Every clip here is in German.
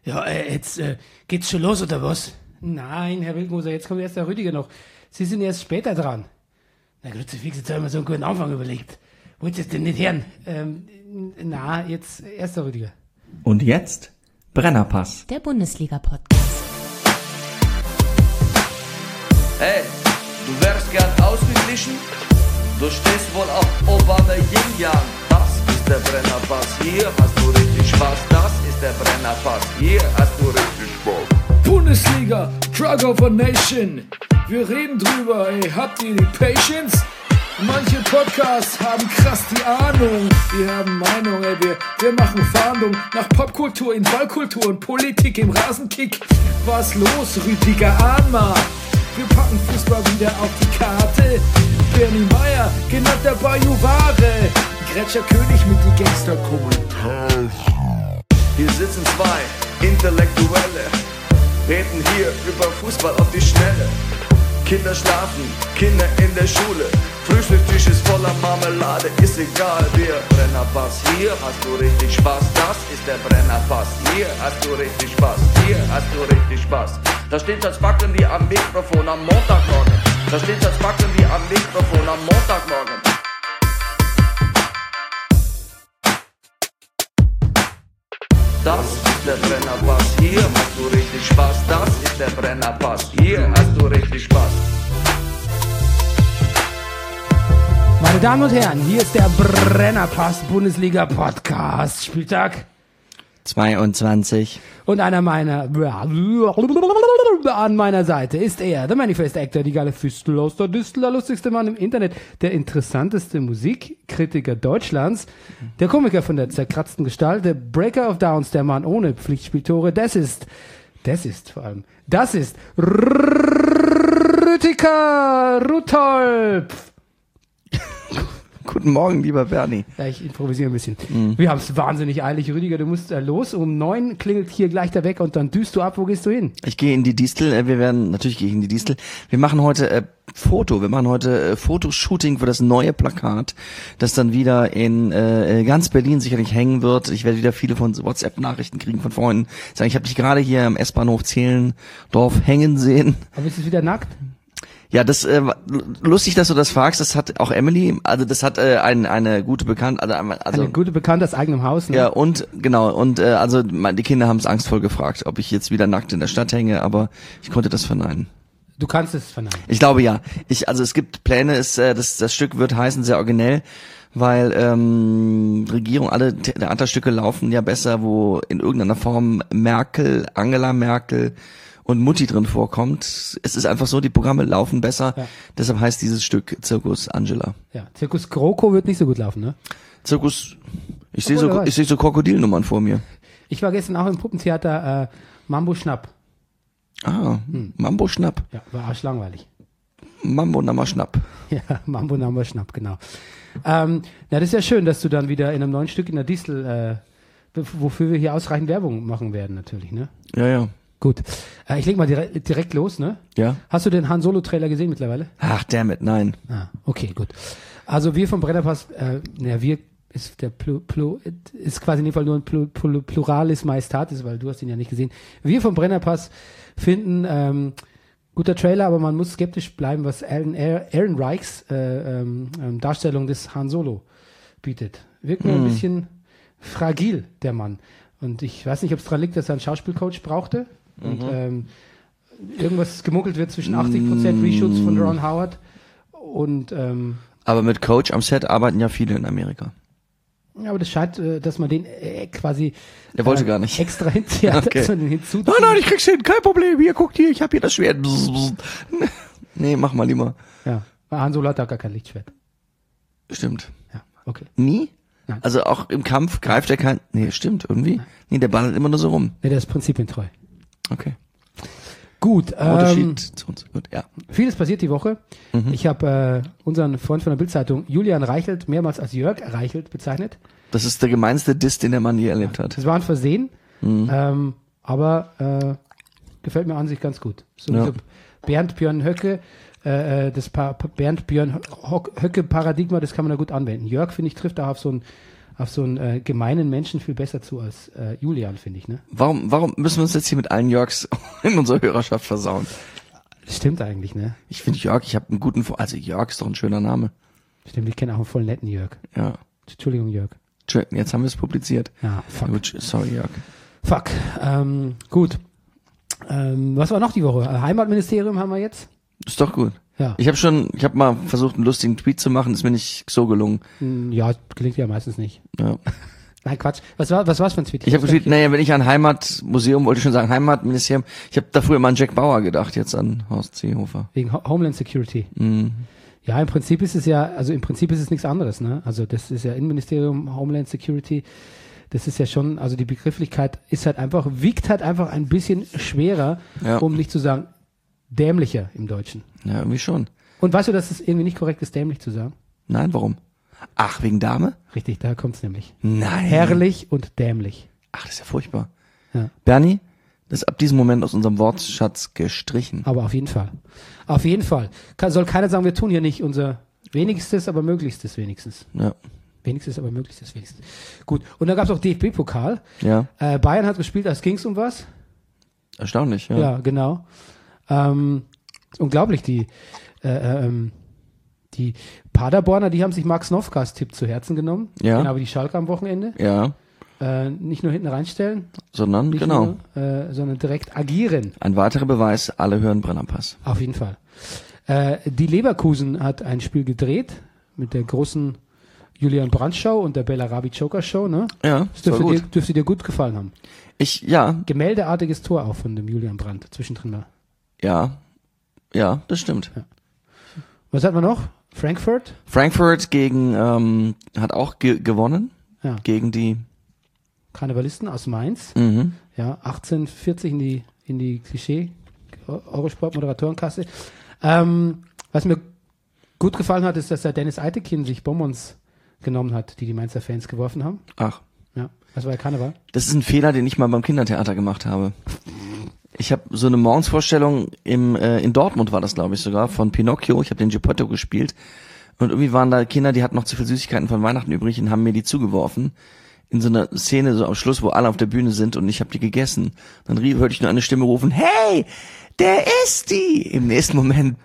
Ja, jetzt geht's schon los, oder was? Nein, Herr Wildmoser, jetzt kommt erst der Rüdiger noch. Sie sind erst später dran. Na, Kruzifix, jetzt haben wir so einen guten Anfang überlegt. Wollt ihr es denn nicht hören? Jetzt erst der Rüdiger. Und jetzt Brennerpass. Der Bundesliga-Podcast. Hey, du wärst gern ausgeglichen? Du stehst wohl auf Obama Yin-Yang. Das ist der Brennerpass, hier hast du richtig Spaß. Das ist der Brennerpass, hier hast du richtig Spaß. Bundesliga, Drug of a Nation. Wir reden drüber, ey, habt ihr die Patience? Manche Podcasts haben krass die Ahnung. Wir haben Meinung, ey, wir machen Fahndung nach Popkultur in Ballkultur und Politik im Rasenkick. Was los, Rüdiger Ahnma? Wir packen Fußball wieder auf die Karte. Bernie Meyer, genannt der Bajuware. Gretscher König mit die Gangster-Kommentare. Hier sitzen zwei Intellektuelle, reden hier über Fußball auf die Schnelle. Kinder schlafen, Kinder in der Schule. Frühstückstisch ist voller Marmelade, ist egal, wir Brennerpass. Hier hast du richtig Spaß, das ist der Brennerpass. Hier hast du richtig Spaß, hier hast du richtig Spaß. Da steht als Backen wie am Mikrofon am Montagmorgen. Da steht als Backen wie am Mikrofon am Montagmorgen. Das ist der Brennerpass, hier hast du richtig Spaß. Das ist der Brennerpass, hier hast du richtig Spaß. Meine Damen und Herren, hier ist der Brennerpass Bundesliga Podcast Spieltag 22. und an meiner Seite ist er, der Manifest Actor, die geile Füstel aus der Distel, der lustigste Mann im Internet, der interessanteste Musikkritiker Deutschlands, der Komiker von der zerkratzten Gestalt, der Breaker of Downs, der Mann ohne Pflichtspieltore, das ist Rüdiger Rudolph. Guten Morgen, lieber Bernie. Ja, ich improvisiere ein bisschen. Wir haben es wahnsinnig eilig. Rüdiger, du musst los. Um 9 klingelt hier gleich der Wecker und dann düst du ab. Wo gehst du hin? Ich gehe in die Distel. Natürlich gehe ich in die Distel. Wir machen heute Fotoshooting für das neue Plakat, das dann wieder in ganz Berlin sicherlich hängen wird. Ich werde wieder viele von WhatsApp-Nachrichten kriegen von Freunden. Sagen, ich habe dich gerade hier am S-Bahnhof Zehlendorf hängen sehen. Aber bist du wieder nackt? Ja, das lustig, dass du das fragst. Das hat auch Emily, also das hat eine gute Bekannte, also eine gute Bekannte aus eigenem Haus. Ne? Ja, und genau, und die Kinder haben es angstvoll gefragt, ob ich jetzt wieder nackt in der Stadt hänge, aber ich konnte das verneinen. Du kannst es verneinen. Ich glaube ja. Es gibt Pläne, das Stück wird heißen, sehr originell, weil Regierung, alle Theaterstücke laufen ja besser, wo in irgendeiner Form Angela Merkel und Mutti drin vorkommt. Es ist einfach so, die Programme laufen besser. Ja. Deshalb heißt dieses Stück Zirkus Angela. Ja, Zirkus GroKo wird nicht so gut laufen, ne? Zirkus, ich sehe so Krokodilnummern vor mir. Ich war gestern auch im Puppentheater Mambo Schnapp. Mambo Schnapp. Ja, war arschlangweilig. Mambo Nammer Schnapp. Ja, Mambo Nammer Schnapp, genau. Das ist ja schön, dass du dann wieder in einem neuen Stück in der Distel, wofür wir hier ausreichend Werbung machen werden, natürlich, ne? Ja. Gut. Ich leg mal direkt los, ne? Ja. Hast du den Han Solo-Trailer gesehen mittlerweile? Ach, dammit, nein. Okay, gut. Also wir vom Brennerpass, wir ist ist quasi in dem Fall nur ein Pluralis Majestatis, weil du hast ihn ja nicht gesehen. Wir vom Brennerpass finden, guter Trailer, aber man muss skeptisch bleiben, was Aaron Reichs Darstellung des Han Solo bietet. Wirkt mir ein bisschen fragil, der Mann. Und ich weiß nicht, ob es daran liegt, dass er einen Schauspielcoach brauchte. Und irgendwas gemunkelt wird zwischen 80% Reshoots von Ron Howard und aber mit Coach am Set arbeiten ja viele in Amerika. Ja, aber das scheint, dass man den quasi er wollte gar nicht extra hinzieht, okay. dass man den hinzu. Nein, ich krieg's hin, kein Problem. Hier, guckt hier, ich hab hier das Schwert. Nee, mach mal lieber. Ja, Han Solo hat da gar kein Lichtschwert. Stimmt. Ja, okay. Nie? Nein. Also auch im Kampf greift er kein... Nee, stimmt, irgendwie. Nee, der ballert immer nur so rum. Nee, der ist prinzipientreu. Okay. Gut. Unterschied zu uns. Gut, ja. Vieles passiert die Woche. Ich habe unseren Freund von der Bildzeitung, Julian Reichelt, mehrmals als Jörg Reichelt bezeichnet. Das ist der gemeinste Diss, den der Mann je erlebt hat. Das war ein Versehen, aber gefällt mir an sich ganz gut. So Bernd Björn Höcke, das Bernd Björn Höcke Paradigma, das kann man da gut anwenden. Jörg, finde ich, trifft da auf so auf so einen gemeinen Menschen viel besser zu als Julian, finde ich, ne? Warum müssen wir uns jetzt hier mit allen Jörgs in unserer Hörerschaft versauen? Stimmt eigentlich, ne? Ich finde Jörg, ich habe einen guten, also Jörg ist doch ein schöner Name. Stimmt, ich kenne auch einen voll netten Jörg. Ja. Entschuldigung, Jörg. Jetzt haben wir es publiziert. Ja, fuck. Gut, sorry, Jörg. Fuck. Gut. Was war noch die Woche? Heimatministerium haben wir jetzt? Ist doch gut. Ja. Ich habe mal versucht, einen lustigen Tweet zu machen, ist mir nicht so gelungen. Ja, gelingt ja meistens nicht. Ja. Nein, Quatsch. Was war's für ein Tweet? Ich habe getweetet, naja, wenn ich an Heimatmuseum, wollte ich schon sagen, Heimatministerium, ich habe da früher immer an Jack Bauer gedacht, jetzt an Horst Seehofer. Wegen Homeland Security. Mhm. Ja, im Prinzip ist es nichts anderes, ne? Also das ist ja Innenministerium, Homeland Security. Das ist ja schon, also die Begrifflichkeit wiegt halt einfach ein bisschen schwerer, Ja. um nicht zu sagen, dämlicher im Deutschen. Ja, irgendwie schon. Und weißt du, dass es irgendwie nicht korrekt ist, dämlich zu sagen? Nein, warum? Ach, wegen Dame? Richtig, daher kommt's nämlich. Nein. Herrlich und dämlich. Ach, das ist ja furchtbar. Ja. Bernie, das ist ab diesem Moment aus unserem Wortschatz gestrichen. Aber auf jeden Fall. Auf jeden Fall. Soll keiner sagen, wir tun hier nicht unser Wenigstes, aber Möglichstes wenigstens. Ja. Wenigstens, aber Möglichstes wenigstens. Gut. Und dann gab's auch DFB-Pokal. Ja. Bayern hat gespielt, als ging's um was? Erstaunlich, ja. Ja, genau. Unglaublich, die Paderborner, die haben sich Max Nowkas Tipp zu Herzen genommen. Ja. Genau wie die Schalke am Wochenende. Ja. Nicht nur hinten reinstellen, Sondern, nicht genau. nur, sondern direkt agieren. Ein weiterer Beweis, alle hören Brennerpass. Auf jeden Fall. Die Leverkusen hat ein Spiel gedreht mit der großen Julian Brandt Show und der Bellarabi Joker Show, ne? Ja, Das das war gut. dürfte dir gut gefallen haben. Ja, Gemäldeartiges Tor auch von dem Julian Brandt zwischendrin mal. ja, das stimmt. Was hat man noch? Frankfurt? Frankfurt hat auch gewonnen. Ja. Gegen die, Karnevalisten aus Mainz. mhm. Ja, 1840 in die Klischee Eurosport Moderatorenkasse. Was mir gut gefallen hat, ist, dass der Dennis Eitekin sich Bonbons genommen hat, die Mainzer Fans geworfen haben. Ach, Ja, das war ja Karneval. das ist ein Fehler, den ich mal beim Kindertheater gemacht habe. Ich habe so eine Morgensvorstellung in Dortmund war das, glaube ich, sogar, von Pinocchio. Ich habe den Geppetto gespielt. Und irgendwie waren da Kinder, die hatten noch zu viel Süßigkeiten von Weihnachten übrig und haben mir die zugeworfen. In so einer Szene, so am Schluss, wo alle auf der Bühne sind und ich habe die gegessen. Dann hörte ich nur eine Stimme rufen, hey, der isst die! Im nächsten Moment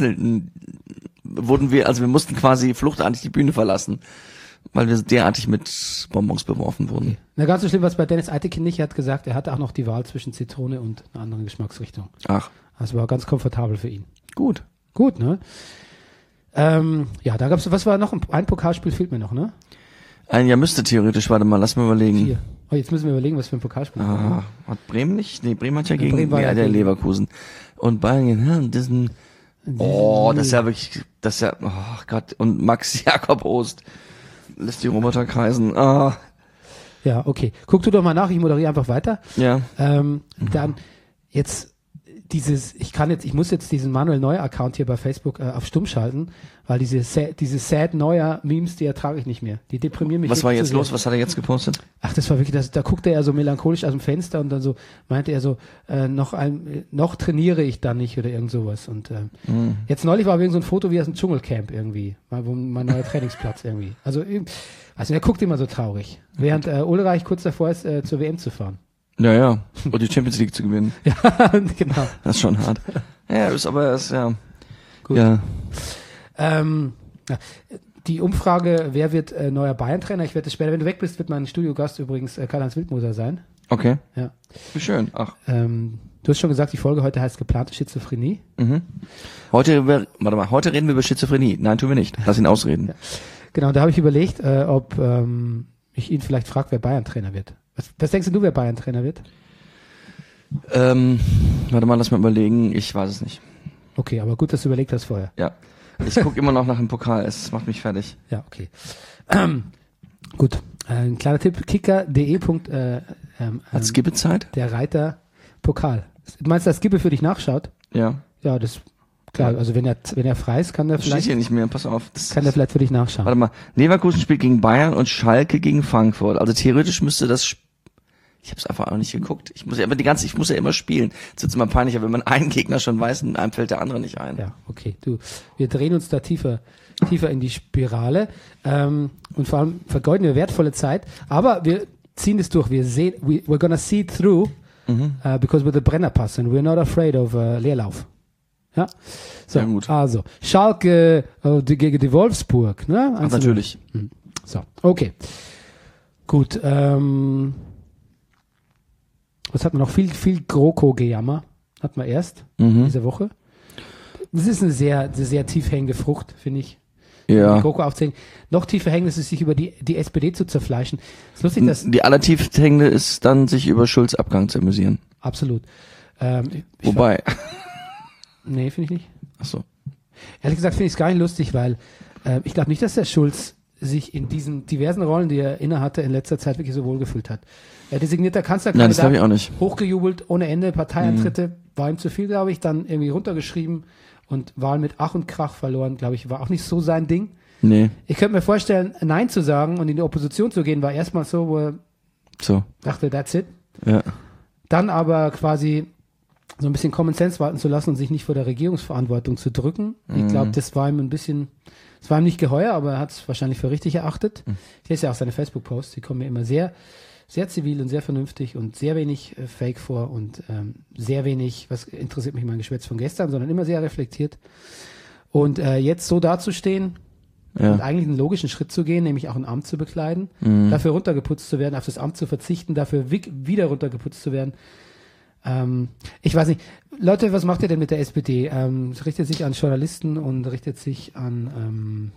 wir mussten quasi fluchtartig die Bühne verlassen, weil wir derartig mit Bonbons beworfen wurden. Na, ganz so schlimm war es bei Dennis Eitekin nicht. Er hat gesagt, er hatte auch noch die Wahl zwischen Zitrone und einer anderen Geschmacksrichtung. Ach, Das war ganz komfortabel für ihn. gut. Gut, ne? Ja, da gab's, was war noch? Ein Pokalspiel fehlt mir noch, ne? Ein Jahr müsste theoretisch, warte mal, lass mal überlegen. 4. Oh, jetzt müssen wir überlegen, was für ein Pokalspiel war. Ah, hat Bremen nicht? Nee, Bremen hat ja gegen Bremen war ja der gegen- Leverkusen. Und Bayern, das ist ja wirklich, oh Gott, und Max Jakob Ost lässt die Roboter kreisen. Ah, Ja, okay. Guck du doch mal nach, ich moderiere einfach weiter. ja. Dann jetzt ich muss jetzt diesen Manuel Neuer Account hier bei Facebook auf stumm schalten, weil diese Sad Neuer Memes, die ertrage ich nicht mehr. Die deprimieren mich. Was war wirklich jetzt zu sehr. los? Was hat er jetzt gepostet? Ach, das war wirklich, da guckte er so melancholisch aus dem Fenster und dann so meinte er so, noch trainiere ich dann nicht oder irgend sowas. Und jetzt neulich war irgend so ein Foto wie aus dem Dschungelcamp irgendwie, wo mein neuer Trainingsplatz irgendwie. Also er guckt immer so traurig, während Ulreich kurz davor ist, zur WM zu fahren. Ja. Und die Champions League zu gewinnen. Ja, genau. Das ist schon hart. Ja, ja. Gut. Ja. Ja, die Umfrage, wer wird neuer Bayern-Trainer? Ich werde das später, wenn du weg bist, wird mein Studiogast übrigens Karl-Heinz Wildmoser sein. Okay. Ja. Wie schön. Ach. Du hast schon gesagt, die Folge heute heißt geplante Schizophrenie. Mhm. Heute reden wir über Schizophrenie. Nein, tun wir nicht. Lass ihn ausreden. Genau, da habe ich überlegt, ob ich ihn vielleicht frage, wer Bayern-Trainer wird. Was denkst du, wer Bayern-Trainer wird? Warte mal, lass mal überlegen. Ich weiß es nicht. Okay, aber gut, dass du überlegt hast vorher. Ja. Ich gucke immer noch nach dem Pokal. Es macht mich fertig. Ja, okay. Gut, ein kleiner Tipp, kicker.de. Hat Skibbe Zeit? Der Reiter Pokal. Du meinst, dass Skibbe für dich nachschaut? Ja. Ja, das klar. Also wenn er frei ist, kann er Das steht vielleicht hier nicht mehr. Pass auf. für dich nachschauen. Warte mal. Leverkusen spielt gegen Bayern und Schalke gegen Frankfurt. Also theoretisch müsste das Ich habe es einfach auch nicht geguckt. Ich muss ja immer spielen. Es wird immer peinlicher, wenn man einen Gegner schon weiß und einem fällt der andere nicht ein. Ja, okay. Wir drehen uns da tiefer in die Spirale und vor allem vergeuden wir wertvolle Zeit. Aber wir ziehen es durch. We're gonna see it through because we're the Brennerpass and we're not afraid of Leerlauf. Ja, so, ja, gut. Also Schalke gegen die Wolfsburg, ne? Ach, natürlich. So, okay. Gut, was hat man noch? Viel GroKo-Gejammer hat man erst diese Woche. Das ist eine sehr tief hängende Frucht, finde ich. Ja. Die GroKo aufzuhängen. Noch tiefer hängend ist es, sich über die SPD zu zerfleischen. Ist lustig, dass die allertiefst hängende ist dann, sich über Schulz Abgang zu amüsieren. Absolut. Wobei. Nee, finde ich nicht. Ach so. Ehrlich gesagt finde ich es gar nicht lustig, weil ich glaube nicht, dass der Schulz sich in diesen diversen Rollen, die er innehatte, in letzter Zeit wirklich so wohlgefühlt hat. Designierter Kanzlerkandidat, Nein, das glaube ich auch nicht. Hochgejubelt, ohne Ende, Parteieintritte, war ihm zu viel, glaube ich, dann irgendwie runtergeschrieben und Wahlen mit Ach und Krach verloren, glaube ich, war auch nicht so sein Ding. Nee. Ich könnte mir vorstellen, Nein zu sagen und in die Opposition zu gehen, war erstmal so, wo er dachte, that's it. Ja. Dann aber quasi so ein bisschen Common Sense walten zu lassen und sich nicht vor der Regierungsverantwortung zu drücken. Ich glaube, das war ihm nicht geheuer, aber er hat es wahrscheinlich für richtig erachtet. Ich lese ja auch seine Facebook-Posts, die kommen mir immer sehr, sehr zivil und sehr vernünftig und sehr wenig Fake vor und sehr wenig, was interessiert mich mein Geschwätz von gestern, sondern immer sehr reflektiert. Und jetzt so dazustehen und eigentlich einen logischen Schritt zu gehen, nämlich auch ein Amt zu bekleiden, dafür runtergeputzt zu werden, auf das Amt zu verzichten, dafür wieder runtergeputzt zu werden. Ich weiß nicht, Leute, was macht ihr denn mit der SPD? Es richtet sich an Journalisten und richtet sich an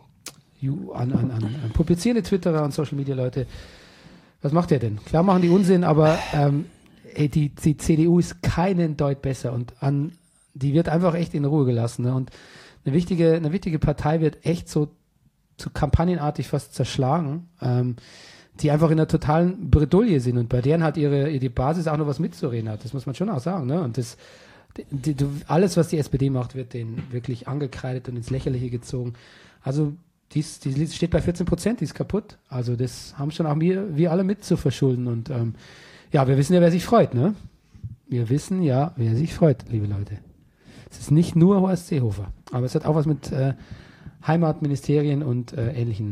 publizierende Twitterer und Social Media Leute. Was macht ihr denn? Klar machen die Unsinn, aber die CDU ist keinen Deut besser und die wird einfach echt in Ruhe gelassen. Ne? Und eine wichtige Partei wird echt so kampagnenartig fast zerschlagen. Die einfach in einer totalen Bredouille sind und bei deren hat die Basis auch noch was mitzureden hat. Das muss man schon auch sagen, ne? Und alles, was die SPD macht, wird denen wirklich angekreidet und ins Lächerliche gezogen. Also, die steht bei 14%, die ist kaputt. Also, das haben schon auch wir alle mit zu verschulden und, wir wissen ja, wer sich freut, ne? Wir wissen ja, wer sich freut, liebe Leute. Es ist nicht nur Horst Seehofer, aber es hat auch was mit, Heimatministerien und, ähnlichen,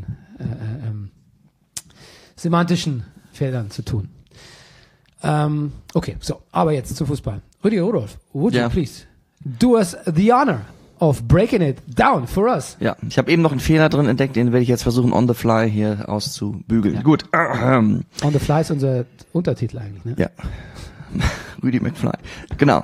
semantischen Feldern zu tun. Okay, so, aber jetzt zum Fußball. Rüdiger Rudolph, would you please do us the honor of breaking it down for us? Ja, ich habe eben noch einen Fehler drin entdeckt, den werde ich jetzt versuchen, on the fly hier auszubügeln. Ja. Gut. On the fly ist unser Untertitel eigentlich, ne? Ja. Rüdi McFly. Genau.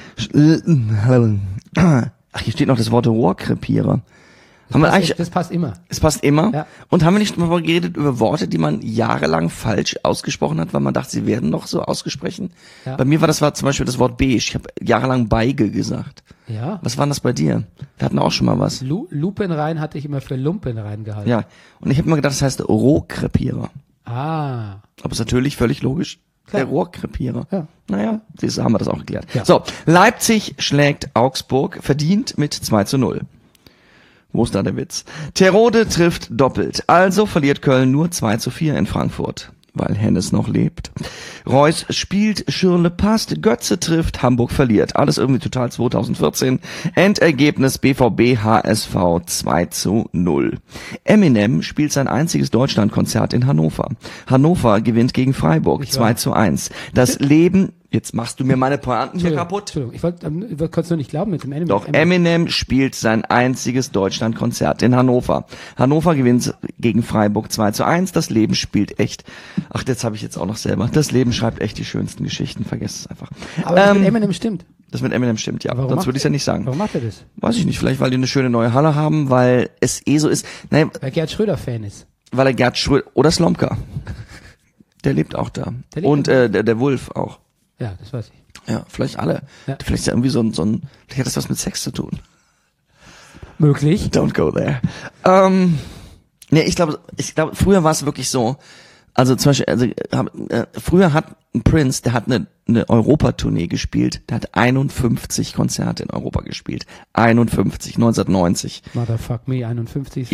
Ach, hier steht noch das Wort Rohrkrepierer. Das passt immer. Es passt immer. Ja. Und haben wir nicht mal geredet über Worte, die man jahrelang falsch ausgesprochen hat, weil man dachte, sie werden noch so ausgesprochen? Ja. Bei mir war zum Beispiel das Wort beige. Ich habe jahrelang Beige gesagt. Ja. Was war denn das bei dir? Wir hatten auch schon mal was. Lupenrein hatte ich immer für Lumpenrein gehalten. Ja. Und ich habe immer gedacht, das heißt Rohrkrepierer. Ah. Aber ist natürlich völlig logisch. Klar. Der Rohrkrepierer. Ja. Naja, haben wir das auch geklärt. Ja. So, Leipzig schlägt Augsburg, verdient mit 2:0. Wo ist da der Witz? Terodde trifft doppelt. Also verliert Köln nur 2:4 in Frankfurt, weil Hennes noch lebt. Reus spielt, Schürrle passt, Götze trifft, Hamburg verliert. Alles irgendwie total 2014. Endergebnis BVB HSV 2:0. Eminem spielt sein einziges Deutschlandkonzert in Hannover. Hannover gewinnt gegen Freiburg 2:1. Das Leben... Jetzt machst du mir meine Pointen hier kaputt. Entschuldigung, ich konnte es nur nicht glauben mit dem Eminem. Doch, Eminem spielt sein einziges Deutschlandkonzert in Hannover. Hannover gewinnt gegen Freiburg 2:1. Das Leben spielt echt. Ach, jetzt habe ich jetzt auch noch selber. Das Leben schreibt echt die schönsten Geschichten. Vergesst es einfach. Aber das mit Eminem stimmt. Das mit Eminem stimmt, ja. Sonst würde ich es ja nicht sagen. Warum macht er das? Weiß ich nicht. Vielleicht, weil die eine schöne neue Halle haben, weil es so ist. Nein, weil Gerd Schröder-Fan ist. Weil er Gerd Schröder oder Slomka. Der lebt auch da. Und der Wolf auch. Ja, das weiß ich. Ja, vielleicht alle. Ja. Vielleicht ist ja irgendwie vielleicht hat das was mit Sex zu tun. Möglich. Don't go there. Nee, ich glaube, früher war es wirklich so, also zum Beispiel, früher hat ein Prince, der hat eine Europatournee gespielt, der hat 51 Konzerte in Europa gespielt. 1990. Motherfuck me, 51 ist ja. viel.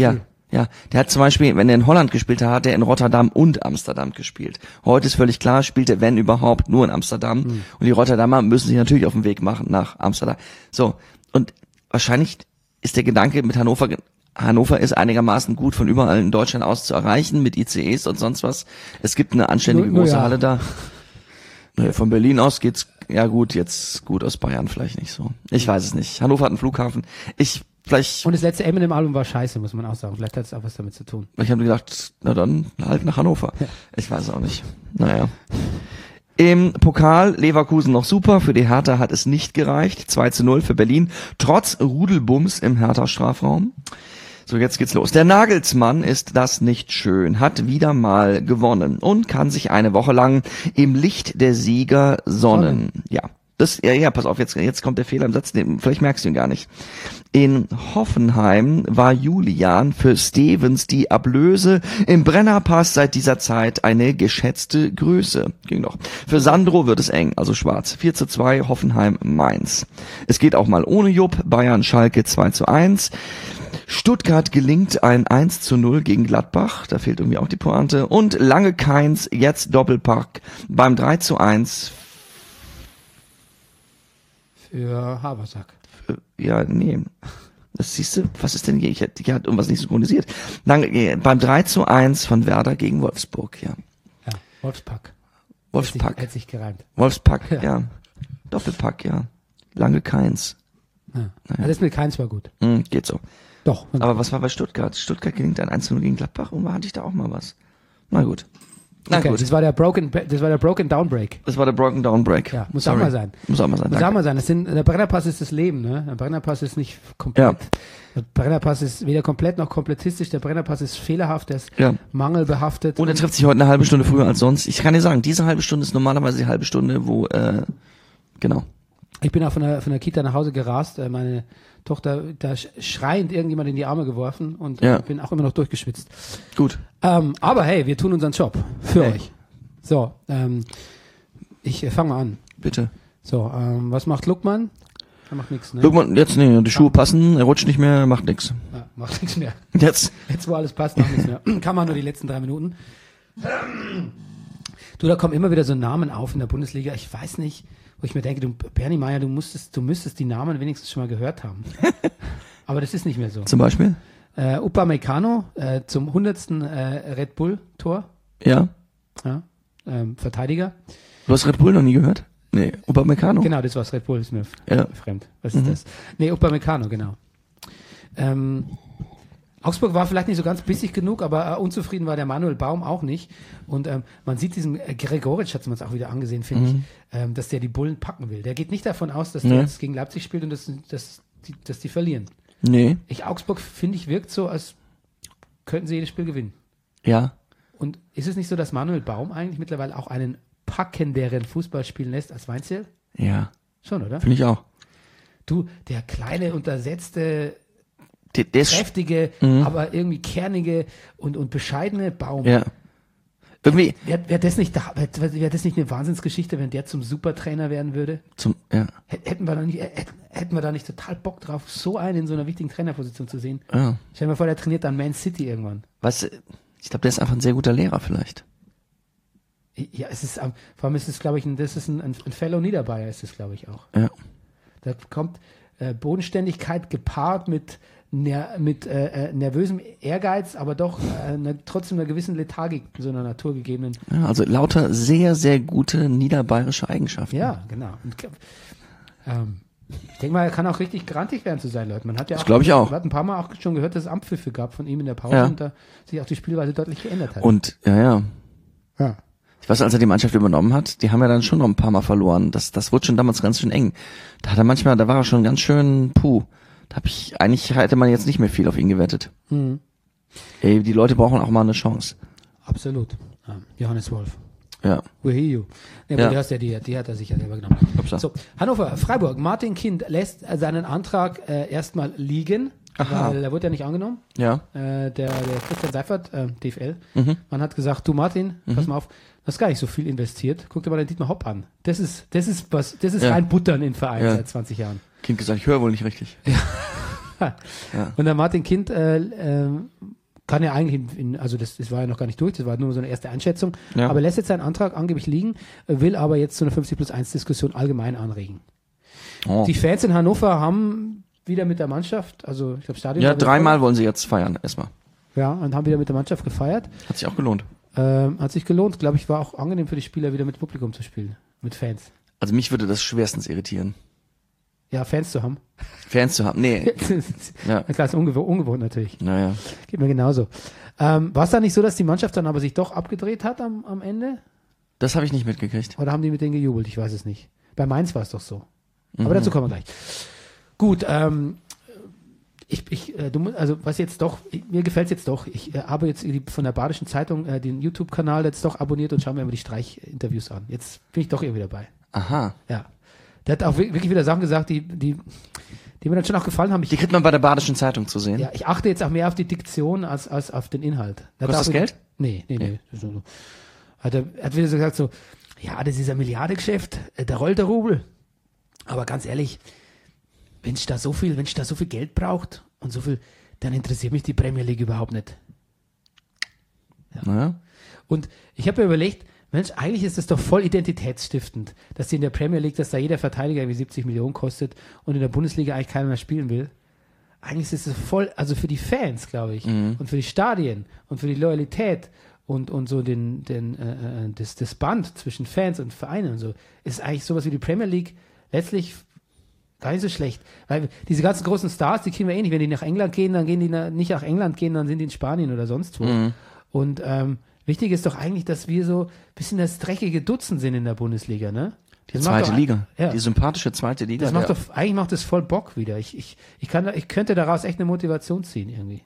Ja, der hat zum Beispiel, wenn er in Holland gespielt hat, hat er in Rotterdam und Amsterdam gespielt. Heute ist völlig klar, spielt er, wenn überhaupt, nur in Amsterdam. Und die Rotterdamer müssen sich natürlich auf den Weg machen nach Amsterdam. So, und wahrscheinlich ist der Gedanke mit Hannover ist einigermaßen gut von überall in Deutschland aus zu erreichen, mit ICEs und sonst was. Es gibt eine anständige Nur große ja. Halle da. Von Berlin aus geht's, ja gut, jetzt gut, aus Bayern vielleicht nicht so. Ich weiß es nicht. Hannover hat einen Flughafen. Und das letzte Eminem-Album war scheiße, muss man auch sagen. Vielleicht hat es auch was damit zu tun. Ich habe gedacht, na dann halt nach Hannover. Ja. Ich weiß auch nicht. Naja. Im Pokal Leverkusen noch super, für die Hertha hat es nicht gereicht. 2:0 für Berlin, trotz Rudelbums im Hertha-Strafraum. So, jetzt geht's los. Der Nagelsmann ist das nicht schön, hat wieder mal gewonnen und kann sich eine Woche lang im Licht der Sieger sonnen. Ja. Pass auf, jetzt kommt der Fehler im Satz, vielleicht merkst du ihn gar nicht. In Hoffenheim war Julian für Stevens die Ablöse, im Brennerpass seit dieser Zeit eine geschätzte Größe. Ging doch. Für Sandro wird es eng, also schwarz. 4:2 Hoffenheim-Mainz. Es geht auch mal ohne Jupp, Bayern-Schalke 2:1. Stuttgart gelingt ein 1:0 gegen Gladbach, da fehlt irgendwie auch die Pointe. Und lange keins, jetzt Doppelpack beim 3:1 für Habersack. Ja, nee. Das siehst du, was ist denn hier? Ich hatte irgendwas nicht synchronisiert. Beim 3:1 von Werder gegen Wolfsburg, ja. Ja, Wolfspack. Wolfspack. Hätte sich gereimt. Wolfspack, ja. Doppelpack, ja. Lange keins. Ja. Naja. Das mit keins war gut. Geht so. Doch. Aber was war bei Stuttgart? Stuttgart gelingt ein 1:0 gegen Gladbach und hatte ich da auch mal was. Na gut. Okay, das war der Broken Down Break. Das war der Broken Down Break. Ja, muss Sorry. auch mal sein. Muss auch mal sein. Muss auch mal sein. Der Brennerpass ist das Leben, ne? Der Brennerpass ist nicht komplett. Ja. Der Brennerpass ist weder komplett noch komplettistisch. Der Brennerpass ist fehlerhaft, der ist mangelbehaftet. Und er trifft sich heute eine halbe Stunde früher als sonst. Ich kann dir sagen, diese halbe Stunde ist normalerweise die halbe Stunde, wo, genau. Ich bin auch von der Kita nach Hause gerast. Meine Tochter da schreiend irgendjemand in die Arme geworfen und bin auch immer noch durchgeschwitzt. Gut. Aber hey, wir tun unseren Job für euch. So, ich fange mal an. Bitte. So, was macht Luckmann? Er macht nichts, ne? Luckmann, jetzt, nee, die Schuhe passen, er rutscht nicht mehr, macht nichts. Ja, macht nichts mehr. Jetzt, wo alles passt, macht nichts mehr. Kann man nur die letzten 3 Minuten. Du, da kommen immer wieder so Namen auf in der Bundesliga. Ich weiß nicht, wo ich mir denke, Bernie Meyer, du müsstest die Namen wenigstens schon mal gehört haben. Aber das ist nicht mehr so. zum Beispiel? Upamecano zum 100. Red Bull-Tor. Ja. Ja, Verteidiger. Du hast Red Bull noch nie gehört? Nee, Upamecano. Genau, das war's. Red Bull ist mir fremd. Was ist das? Nee, Upamecano, genau. Augsburg war vielleicht nicht so ganz bissig genug, aber unzufrieden war der Manuel Baum auch nicht. Und man sieht diesen Gregoritsch, hat man es auch wieder angesehen, finde ich, dass der die Bullen packen will. Der geht nicht davon aus, dass der jetzt gegen Leipzig spielt und dass die verlieren. Nee. Augsburg, finde ich, wirkt so, als könnten sie jedes Spiel gewinnen. Ja. Und ist es nicht so, dass Manuel Baum eigentlich mittlerweile auch einen packenderen Fußball spielen lässt als Weinzierl? Ja. Schon, oder? Finde ich auch. Du, der kleine, untersetzte, Der kräftige, aber irgendwie kernige und bescheidene Baum. Ja. Irgendwie. Wäre das nicht eine Wahnsinnsgeschichte, wenn der zum Supertrainer werden würde? Hätten wir da nicht total Bock drauf, so einen in so einer wichtigen Trainerposition zu sehen? Ja. Stell dir mal vor, der trainiert dann Man City irgendwann. Weißt du, ich glaube, der ist einfach ein sehr guter Lehrer vielleicht. Ja, vor allem ist es, glaube ich, ein Fellow Niederbayer ist es, glaube ich, auch. Ja. Da kommt Bodenständigkeit gepaart mit nervösem Ehrgeiz, aber doch trotzdem einer gewissen Lethargik, so einer naturgegebenen. Ja, also lauter sehr, sehr gute niederbayerische Eigenschaften. Ja, genau. Und, ich denke mal, er kann auch richtig grantig werden zu sein, Leute. Man hat ja das glaube ich auch. Man hat ein paar Mal auch schon gehört, dass es Ampfpfiffe gab von ihm in der Pause und da sich auch die Spielweise deutlich geändert hat. Und, ja. Ja. Ich weiß, als er die Mannschaft übernommen hat, die haben ja dann schon noch ein paar Mal verloren. Das wurde schon damals ganz schön eng. Da war er schon ganz schön eigentlich hätte man jetzt nicht mehr viel auf ihn gewettet. Ey, die Leute brauchen auch mal eine Chance. Absolut. Johannes Wolf. Ja. We hear you. Nee, aber die hat er sich ja selber genommen. Upsa. So, Hannover, Freiburg. Martin Kind lässt seinen Antrag erstmal liegen, weil er wurde ja nicht angenommen. Ja. Der Christian Seifert, DFL, man hat gesagt, du Martin, pass mal auf, du hast gar nicht so viel investiert. Guck dir mal den Dietmar Hopp an. Das ist rein Buttern in Vereinen seit 20 Jahren. Kind gesagt, ich höre wohl nicht richtig. Ja. Und der Martin Kind kann ja eigentlich, also das war ja noch gar nicht durch, das war nur so eine erste Einschätzung, Ja. aber lässt jetzt seinen Antrag angeblich liegen, will aber jetzt so eine 50+1-Diskussion allgemein anregen. Oh. Die Fans in Hannover haben wieder mit der Mannschaft, also ich glaube Stadion... Ja, war wieder 3-mal wollen sie jetzt feiern, erstmal. voll. Ja, und haben wieder mit der Mannschaft gefeiert. Hat sich auch gelohnt. Hat sich gelohnt, glaube ich, war auch angenehm für die Spieler, wieder mit Publikum zu spielen, mit Fans. Also mich würde das schwerstens irritieren. Ja, Fans zu haben. Fans zu haben, nee. Ja. Klar, ist ungewohnt natürlich. Naja. Geht mir genauso. War es da nicht so, dass die Mannschaft dann aber sich doch abgedreht hat am Ende? Das habe ich nicht mitgekriegt. Oder haben die mit denen gejubelt? Ich weiß es nicht. Bei Mainz war es doch so. Aber dazu kommen wir gleich. Gut, was jetzt doch, mir gefällt es jetzt doch. Ich habe jetzt von der Badischen Zeitung den YouTube-Kanal jetzt doch abonniert und schaue mir immer die Streichinterviews an. Jetzt bin ich doch irgendwie dabei. Aha. Ja. Der hat auch wirklich wieder Sachen gesagt, die mir dann schon auch gefallen haben. Die kriegt man bei der Badischen Zeitung zu sehen. Ja, ich achte jetzt auch mehr auf die Diktion als auf den Inhalt. Kostet das Geld? Nee. Das ist nur so. Er hat wieder so gesagt so, ja, das ist ein Milliardengeschäft, da rollt der Rubel. Aber ganz ehrlich, wenn ich da so viel Geld braucht und so viel, dann interessiert mich die Premier League überhaupt nicht. Naja. Und ich habe mir überlegt, Mensch, eigentlich ist das doch voll identitätsstiftend, dass in der Premier League, dass da jeder Verteidiger irgendwie 70 Millionen kostet und in der Bundesliga eigentlich keiner mehr spielen will. Eigentlich ist es voll, also für die Fans, glaube ich, und für die Stadien und für die Loyalität und so das Band zwischen Fans und Vereinen und so, ist eigentlich sowas wie die Premier League letztlich gar nicht so schlecht. Weil diese ganzen großen Stars, die kriegen wir eh nicht. Wenn die nach England gehen, dann gehen die nicht nach England gehen, dann sind die in Spanien oder sonst wo. Und wichtig ist doch eigentlich, dass wir so ein bisschen das dreckige Dutzend sind in der Bundesliga, ne? Die zweite Liga. Ja. Die sympathische zweite Liga. Das macht doch, eigentlich macht das voll Bock wieder. Ich könnte daraus echt eine Motivation ziehen irgendwie.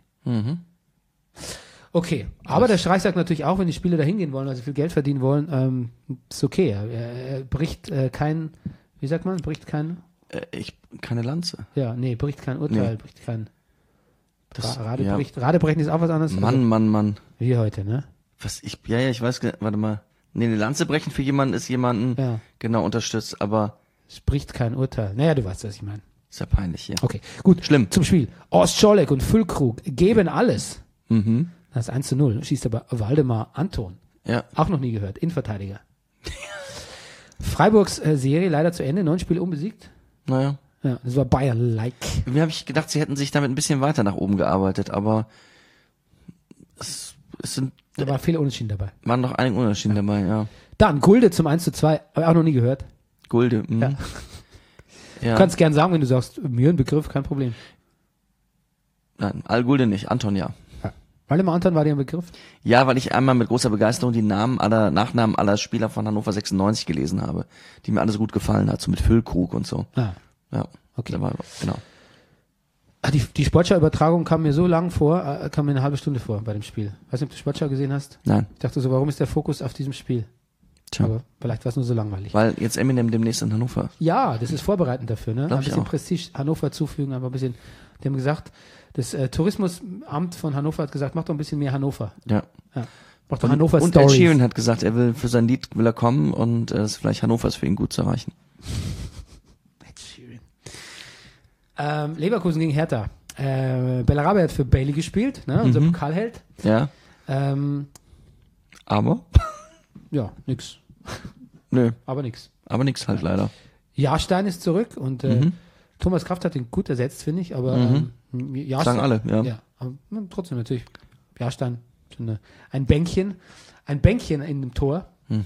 Okay, aber der Streich sagt natürlich auch, wenn die Spieler da hingehen wollen, also viel Geld verdienen wollen, ist okay. Er bricht kein, wie sagt man, keine Lanze. Ja, nee, bricht kein Urteil, Nee. bricht kein Das, Radebrechen ist auch was anderes. Mann. Wie heute, ne? Ich weiß, warte mal. Nee, eine Lanze brechen für jemanden ist jemanden, Ja. genau, unterstützt, aber Es bricht kein Urteil. Naja, du weißt, was ich meine. ist ja peinlich hier. Okay, gut. Schlimm. Zum Spiel. Horst Scholek und Füllkrug geben alles. Das ist 1:0. Schießt aber Waldemar Anton. Ja. Auch noch nie gehört. Innenverteidiger. Freiburgs Serie leider zu Ende. 9 Spiele unbesiegt. Naja. Ja, das war Bayern-like. Mir habe ich gedacht, sie hätten sich damit ein bisschen weiter nach oben gearbeitet, aber es Da waren viele Unentschieden dabei. waren noch einige Unterschiede dabei, ja. Dann Gulde zum 1:2. Habe ich auch noch nie gehört. Gulde, Ja. Ja. Du kannst gern sagen, wenn du sagst, mir ein Begriff, kein Problem. Nein, Al-Gulde nicht, Anton ja. Waldemar Anton war dir ein Begriff? Ja, weil ich einmal mit großer Begeisterung die Nachnamen aller Spieler von Hannover 96 gelesen habe, die mir alle so gut gefallen hat, so mit Füllkrug und so. Ah, Ja, okay. da war, genau. Die Sportschau-Übertragung kam mir so lang vor, kam mir eine halbe Stunde vor bei dem Spiel. Weiß nicht, ob du Sportschau gesehen hast? Nein, Ich dachte so, warum ist der Fokus auf diesem Spiel? tja. Aber vielleicht war es nur so langweilig. Weil jetzt Eminem demnächst in Hannover. Ja, das ist vorbereitend dafür, ne? Glaub Ein ich bisschen auch. Prestige Hannover zufügen, aber ein bisschen, die haben gesagt, das Tourismusamt von Hannover hat gesagt, mach doch ein bisschen mehr Hannover. Ja. Ja. Mach doch Hannover Und Ed Stories. Sheeran hat gesagt, er will für sein Lied will er kommen und es ist vielleicht Hannover ist für ihn gut zu erreichen. Ed Sheeran. Leverkusen gegen Hertha. Bellarabi hat für Bailey gespielt, ne? Unser Pokalheld. Ja, aber? Ja, nix. Nö, Aber nix. aber nix halt leider. Jahrstein ist zurück und Thomas Kraft hat ihn gut ersetzt, finde ich, aber Jahrstein, Sagen alle, ja. Ja, aber trotzdem natürlich. Jahrstein, schon ein Bänkchen in dem Tor.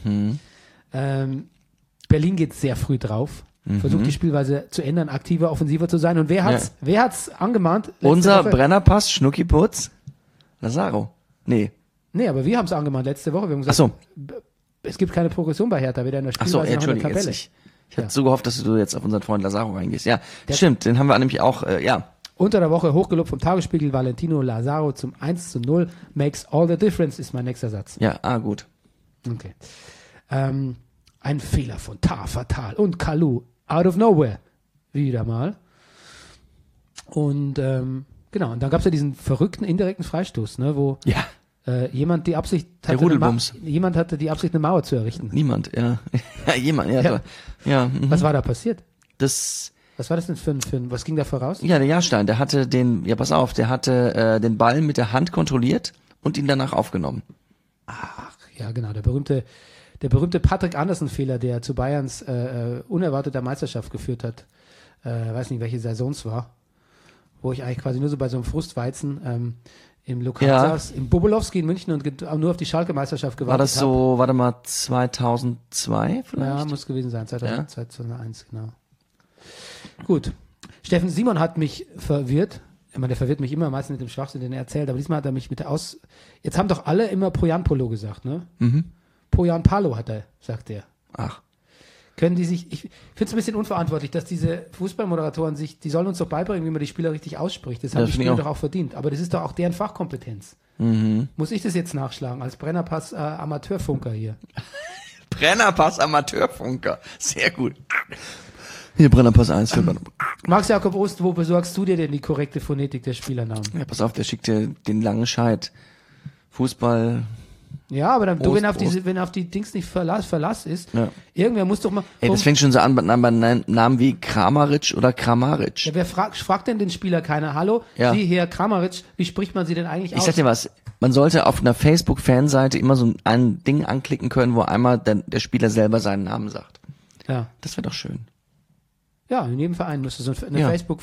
Berlin geht sehr früh drauf. Versucht die Spielweise zu ändern, aktiver, offensiver zu sein. Und wer hat's angemahnt? Letzte Unser Woche? Brennerpass, Schnuckiputz, Lazaro. Nee. Nee, aber wir haben es angemahnt letzte Woche. Wir haben Ach gesagt, so, es gibt keine Progression bei Hertha, weder in der ach so, Spielweise noch in der Entschuldigung, Tabelle. jetzt ich hatte so gehofft, dass du jetzt auf unseren Freund Lazaro reingehst. Ja, stimmt, den haben wir nämlich auch, ja. Unter der Woche hochgelobt vom Tagesspiegel Valentino Lazaro zum 1:0. Makes all the difference, ist mein nächster Satz. Ja, gut. Okay. Ein Fehler von Tar, Fatal und Kalu. Out of nowhere. Wieder mal. Und genau, und dann gab es ja diesen verrückten indirekten Freistoß, ne, wo Ja, jemand die Absicht Der hatte, Rudelbums. jemand hatte die Absicht, eine Mauer zu errichten. niemand, ja. Ja, jemand, ja. Ja. Ja, Was war da passiert? das Was war das denn für ein was ging da voraus? Ja, der Jahrstein, der hatte den Ball mit der Hand kontrolliert und ihn danach aufgenommen. Ach, ja, genau, der berühmte Patrick Andersen-Fehler, der zu Bayerns unerwarteter Meisterschaft geführt hat. Weiß nicht, welche Saison es war. Wo ich eigentlich quasi nur so bei so einem Frustweizen im Lokal saß, im Bobolowski in München und nur auf die Schalke-Meisterschaft gewartet habe. War das so, warte mal, 2002 vielleicht? Ja, muss gewesen sein, 2001, genau. Gut. Steffen Simon hat mich verwirrt. Ich meine, der verwirrt mich immer, meistens mit dem Schwachsinn, den er erzählt, aber diesmal hat er mich Jetzt haben doch alle immer Poyan Polo gesagt, ne? Mhm. Poyan Palo sagt er. Ach. Können die sich, ich finde es ein bisschen unverantwortlich, dass diese Fußballmoderatoren die sollen uns doch beibringen, wie man die Spieler richtig ausspricht. Das haben die Spieler doch auch verdient. Aber das ist doch auch deren Fachkompetenz. Mhm. Muss ich das jetzt nachschlagen, als Brennerpass Amateurfunker hier? Brennerpass Amateurfunker. Sehr gut. Hier, Brennerpass 1 für Max Jakob Ost, wo besorgst du dir denn die korrekte Phonetik der Spielernamen? Ja, pass auf, der schickt dir den langen Scheit. Fußball. Ja, aber dann, wenn auf die Dings nicht Verlass ist, irgendwer muss doch mal. Ey, das fängt schon so an bei Namen wie Kramaric oder Kramaric. Ja, wer fragt denn den Spieler keiner? Hallo, Sie, Herr Kramaric, wie spricht man Sie denn eigentlich aus? Ich sag dir was, man sollte auf einer Facebook-Fanseite immer so ein Ding anklicken können, wo einmal der Spieler selber seinen Namen sagt. Ja. Das wäre doch schön. Ja, in jedem Verein müsste so eine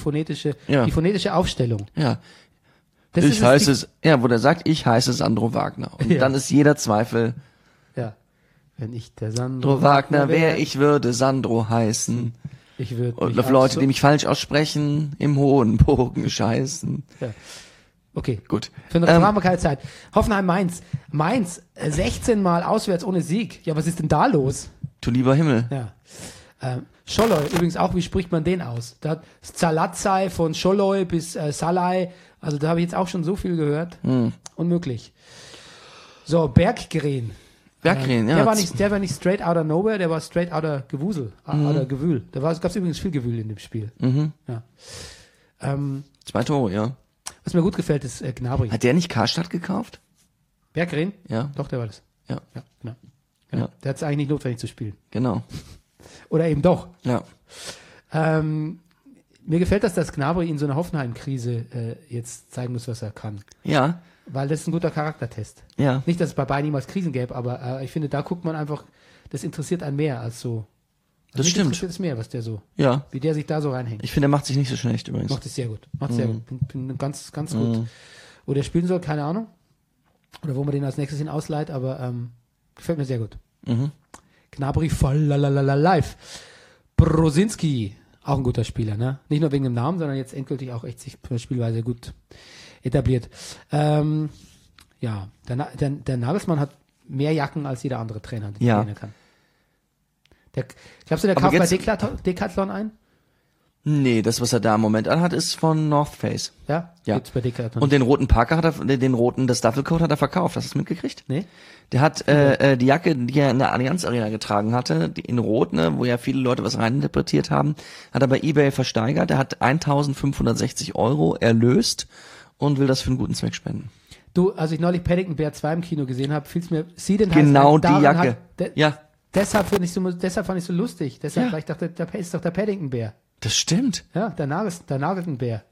die phonetische Aufstellung. Ja. Das wo der sagt, ich heiße Sandro Wagner. Und dann ist jeder Zweifel. Ja. Wenn ich der Sandro Wagner wäre, ich würde Sandro heißen. Ich würde. Und auf Leute, die mich falsch aussprechen, im hohen Bogen scheißen. Ja. Okay. Gut. Für eine haben wir keine Zeit. Hoffenheim-Mainz. Mainz, 16 Mal auswärts ohne Sieg. Ja, was ist denn da los? Du lieber Himmel. Ja. Scholloy, übrigens auch, wie spricht man den aus? Da hat Zalatzai von Scholloy bis Salai, also da habe ich jetzt auch schon so viel gehört. Unmöglich. So, Berggren. Ja. Der war nicht straight out of nowhere, der war straight out of Gewusel, out of Gewühl. Es gab übrigens viel Gewühl in dem Spiel. Mhm. Ja. 2 Tore, ja. Was mir gut gefällt, ist Gnabry. Hat der nicht Karstadt gekauft? Berggren? Ja. Doch, der war das. Ja. Genau. Ja. Der hat es eigentlich nicht notwendig zu spielen. Genau. Oder eben doch. Ja. Mir gefällt dass Gnabry in so einer Hoffenheim-Krise jetzt zeigen muss, was er kann. Ja. Weil das ist ein guter Charaktertest. Ja. Nicht, dass es bei Bayern niemals Krisen gäbe, aber ich finde, da guckt man einfach, das interessiert einen mehr als so. Das stimmt. Interessiert es mehr, was der so, ja. wie der sich da so reinhängt. Ich finde, er macht sich nicht so schlecht übrigens. Macht es sehr gut. Bin ganz, ganz gut. Wo der spielen soll, keine Ahnung. Oder wo man den als nächstes hin ausleiht, aber gefällt mir sehr gut. Gnabry voll live. Brosinski, auch ein guter Spieler, ne? Nicht nur wegen dem Namen, sondern jetzt endgültig auch echt sich für Spielweise gut etabliert. Ja, der Nagelsmann hat mehr Jacken als jeder andere Trainer, den ich kennen kann. Glaubst du, der kauft bei Decathlon ein? Nee, das, was er da im Moment anhat, ist von North Face. Ja? Gibt's bei Decathlon. Und den roten Parker das Duffelcoat hat er verkauft. Hast du es mitgekriegt? Nee. Der hat die Jacke, die er in der Allianz Arena getragen hatte, die in Rot, ne, wo ja viele Leute was reininterpretiert haben, hat er bei eBay versteigert. Er hat 1.560 € erlöst und will das für einen guten Zweck spenden. Du, als ich neulich Paddington Bear 2 im Kino gesehen habe, fiel es mir, genau die Jacke. Deshalb fand ich so lustig. Weil ich dachte, da ist doch der Paddington Bär. Das stimmt. Ja, der nagelten Bär.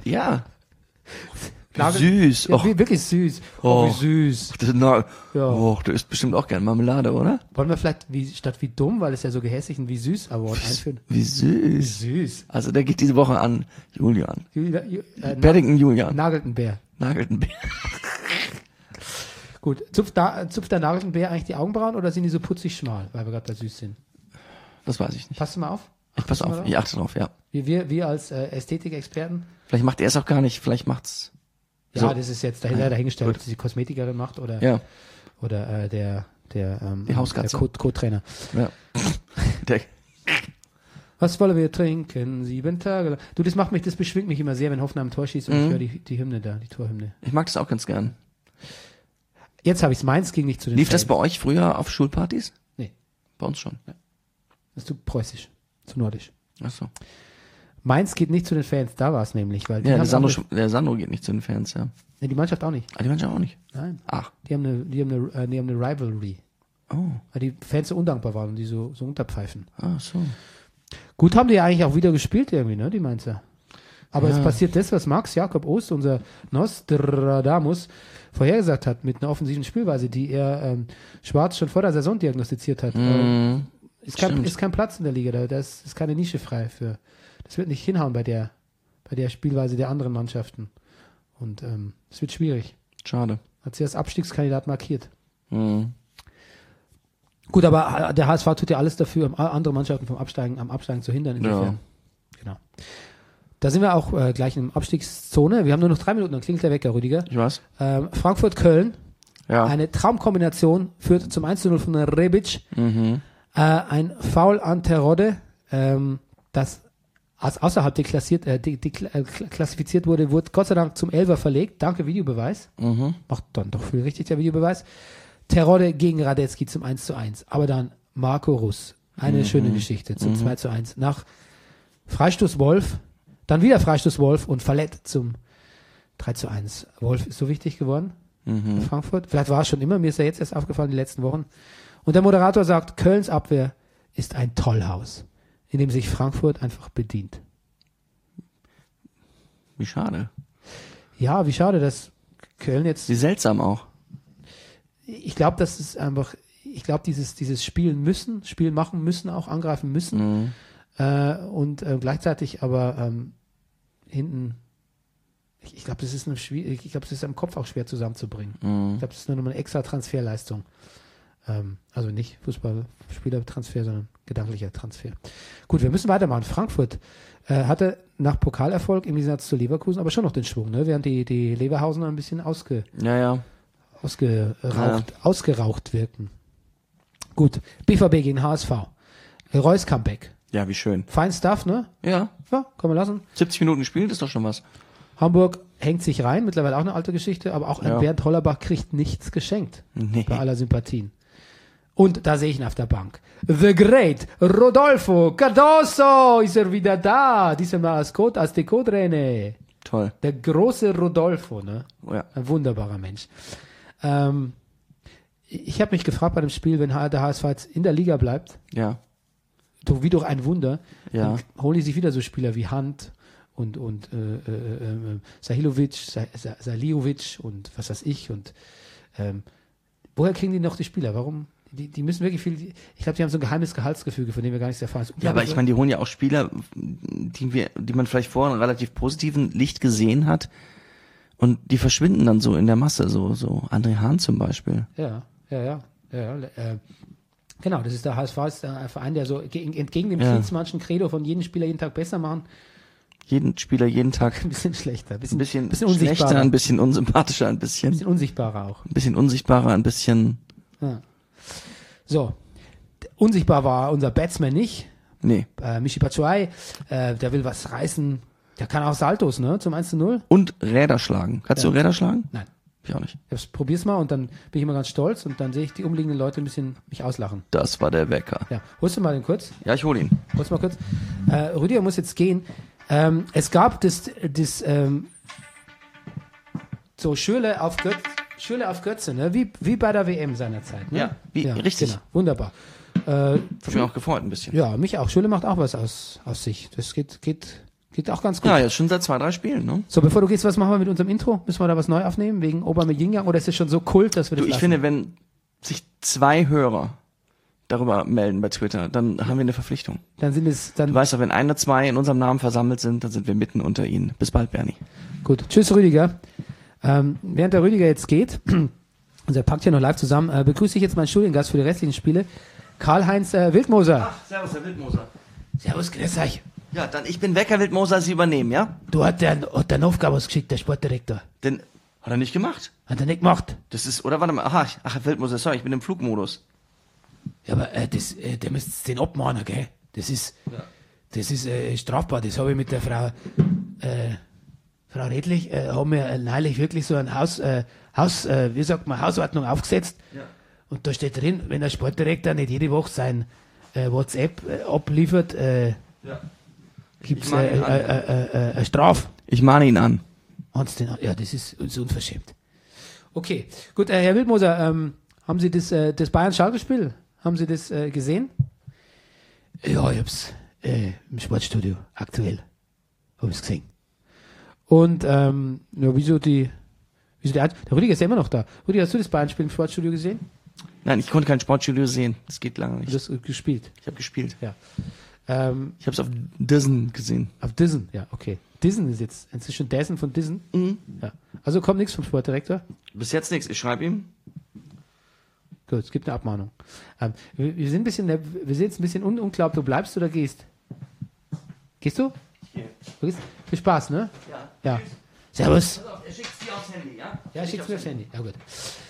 Süß. Ja, wirklich süß. Wie süß. Du isst bestimmt auch gern Marmelade, oder? Wollen wir vielleicht statt wie dumm, weil es ja so gehässig ein wie süß Award einführen? Wie süß. Also der geht diese Woche an Julian. Paddington Julian. Nagelten Bär. Gut. Zupft der nagelten Bär eigentlich die Augenbrauen oder sind die so putzig schmal, weil wir gerade bei süß sind? Das weiß ich nicht. Passt du mal auf? Ich passe auf, ich achte drauf, ja. Wir als Ästhetikexperten? Vielleicht macht er es auch gar nicht, vielleicht macht's. Ja, so. Das ist jetzt dahingestellt, ob das die Kosmetikerin macht oder der Hauskatze. Der Co-Trainer. Ja. Was wollen wir trinken? 7 Tage lang. Du, das beschwingt mich immer sehr, wenn Hoffenheim ein Tor schießt und ich höre die Hymne da, die Torhymne. Ich mag das auch ganz gern. Jetzt habe ich's. Mainz ging nicht zu den Lief Fans. Das bei euch früher auf Schulpartys? Nee. Bei uns schon. Ja. Das ist zu preußisch, zu nordisch. Ach so. Mainz geht nicht zu den Fans, da war es nämlich. Weil der Sandro geht nicht zu den Fans, ja. Nee, die Mannschaft auch nicht. Ah, die Mannschaft auch nicht? Nein. Ach. Die haben eine Rivalry. Oh. Weil die Fans so undankbar waren und die so unterpfeifen. Ah, so. Gut haben die ja eigentlich auch wieder gespielt irgendwie, ne, die Mainzer. Aber es passiert das, was Max Jakob Ost, unser Nostradamus, vorhergesagt hat mit einer offensiven Spielweise, die er Schwarz schon vor der Saison diagnostiziert hat. Ist kein Platz in der Liga, da ist keine Nische frei für. Das wird nicht hinhauen bei der Spielweise der anderen Mannschaften. Und es wird schwierig. Schade. Hat sie als Abstiegskandidat markiert. Mhm. Gut, aber der HSV tut ja alles dafür, um andere Mannschaften am Absteigen zu hindern. Insofern. Ja. Genau. Da sind wir auch gleich in der Abstiegszone. Wir haben nur noch 3 Minuten, dann klingelt der Wecker, Rüdiger. Ich weiß. Frankfurt-Köln. Ja. Eine Traumkombination führt zum 1:0 von Rebic. Ein Foul an Terodde, das als außerhalb klassifiziert wurde Gott sei Dank zum 11er verlegt. Danke, Videobeweis. Macht dann doch viel richtig, der Videobeweis. Terodde gegen Radetzky zum 1:1. Aber dann Marco Russ. Eine schöne Geschichte zum 2:1. Nach Freistoß Wolf, dann wieder Freistoß Wolf und Fallett zum 3:1. Wolf ist so wichtig geworden in Frankfurt. Vielleicht war es schon immer, mir ist ja jetzt erst aufgefallen, die letzten Wochen. Und der Moderator sagt, Kölns Abwehr ist ein Tollhaus, in dem sich Frankfurt einfach bedient. Wie schade. Ja, wie schade, dass Köln jetzt... Wie seltsam auch. Ich glaube, das ist einfach... Ich glaube, dieses Spielen machen müssen, auch angreifen müssen. Und gleichzeitig aber hinten... Ich glaube, das ist im Kopf auch schwer zusammenzubringen. Ich glaube, das ist nur noch eine extra Transferleistung. Also nicht Fußballspielertransfer, sondern gedanklicher Transfer. Gut, wir müssen weitermachen. Frankfurt hatte nach Pokalerfolg im Gegensatz zu Leverkusen aber schon noch den Schwung, ne? Während die Leverhausener ein bisschen ausgeraucht wirken. Gut, BVB gegen HSV. Reus Comeback. Ja, wie schön. Fine Stuff, ne? Ja. Ja, kann man lassen. 70 Minuten gespielt, ist doch schon was. Hamburg hängt sich rein, mittlerweile auch eine alte Geschichte, aber auch ein Bernd Hollerbach kriegt nichts geschenkt. Nee. Bei aller Sympathien. Und da sehe ich ihn auf der Bank. The Great Rodolfo Cardoso ist er wieder da. Diesmal als Co-Trainer. Toll. Der große Rodolfo, ne? Oh ja. Ein wunderbarer Mensch. Ich habe mich gefragt bei dem Spiel, wenn der HSV jetzt in der Liga bleibt, Ja. wie durch ein Wunder, Ja. dann holen die sich wieder so Spieler wie Hunt und Sahilovic, Saliovic und was weiß ich. Und woher kriegen die noch die Spieler? Warum? Die müssen wirklich viel. Ich glaube, die haben so ein geheimes Gehaltsgefüge, von dem wir gar nichts erfahren. Ja, aber ich meine, die holen ja auch Spieler, die man vielleicht vorher in relativ positiven Licht gesehen hat, und die verschwinden dann so in der Masse, so André Hahn zum Beispiel. Ja. Genau, das ist der HSV, ist ein Verein, der so entgegen dem Klinsmannschen Credo von jedem Spieler jeden Tag besser machen. Jeden Spieler jeden Tag Ein bisschen schlechter, ein bisschen unsichtbarer. schlechter, ein bisschen unsympathischer, ein bisschen Unsichtbarer auch. unsichtbarer, ein bisschen. Ja. So, unsichtbar war unser Batsman nicht. Nee. Michy Batshuayi, der will was reißen. Der kann auch Saltos, ne, zum 1:0. Und Räder schlagen. Kannst du Räder schlagen? Nein. Ich auch nicht. Ich probier's mal und dann bin ich immer ganz stolz und dann sehe ich die umliegenden Leute ein bisschen mich auslachen. Das war der Wecker. Ja, holst du mal den kurz? Ja, ich hole ihn. Holst du mal kurz? Rüdiger muss jetzt gehen. Es gab so Schürle auf Götze, ne? Wie bei der WM seinerzeit. Ne? Ja, richtig. Genau, wunderbar. Hab mich auch gefreut ein bisschen. Ja, mich auch. Schürle macht auch was aus sich. Das geht auch ganz gut. Ja, jetzt schon seit 2-3 Spielen, ne? So, bevor du gehst, was machen wir mit unserem Intro? Müssen wir da was neu aufnehmen wegen Aubameyang oder ist es schon so Kult, dass wir das Ich lassen? finde, wenn sich 2 Hörer darüber melden bei Twitter, dann haben wir eine Verpflichtung. Dann sind es Du weißt doch, wenn 1 oder 2 in unserem Namen versammelt sind, dann sind wir mitten unter ihnen. Bis bald, Bernie. Gut. Tschüss, Rüdiger. Während der Rüdiger jetzt geht, und er packt hier noch live zusammen, begrüße ich jetzt meinen Studiengast für die restlichen Spiele, Karl-Heinz Wildmoser. Ach, servus, Herr Wildmoser. Servus, grüß euch. Ja, dann ich bin weg, Herr Wildmoser, Sie übernehmen, ja? Du hat der eine Aufgabe ausgeschickt, der Sportdirektor. Denn, hat er nicht gemacht. Hat er nicht gemacht. Das ist, oder warte mal, ach, Herr Wildmoser, sorry, ich bin im Flugmodus. Ja, aber der müsst den abmahnen, gell? Das ist strafbar. Das habe ich mit der Frau Redlich, haben wir neulich wirklich so ein Hausordnung aufgesetzt. Ja. Und da steht drin, wenn der Sportdirektor nicht jede Woche sein WhatsApp abliefert, gibt es eine Strafe. Ich mahne ihn an. Ja, das ist unverschämt. Okay, gut, Herr Wildmoser, haben Sie das Bayern-Schalke-Spiel, haben Sie das gesehen? Ja, im Sportstudio, aktuell. Habe ich gesehen. Und der Rüdiger ist ja immer noch da. Rüdiger, hast du das Bayern-Spiel im Sportstudio gesehen? Nein, ich konnte kein Sportstudio sehen. Das geht lange nicht. Du hast gespielt? Ich habe gespielt. Ja. Ich habe es auf Disney gesehen. Auf Disney, ja, okay. Disney ist jetzt inzwischen Dessen von Disney. Ja. Also kommt nichts vom Sportdirektor? Bis jetzt nichts. Ich schreibe ihm. Gut, es gibt eine Abmahnung. Wir sind jetzt ein bisschen unklar, ob du bleibst oder gehst. Gehst du? Ich gehe. Du gehst? Viel Spaß, ne? Ja. Servus. Pass auf, er schickt es dir aufs Handy, ja? Ja, schickt es mir aufs Handy. Ja, gut.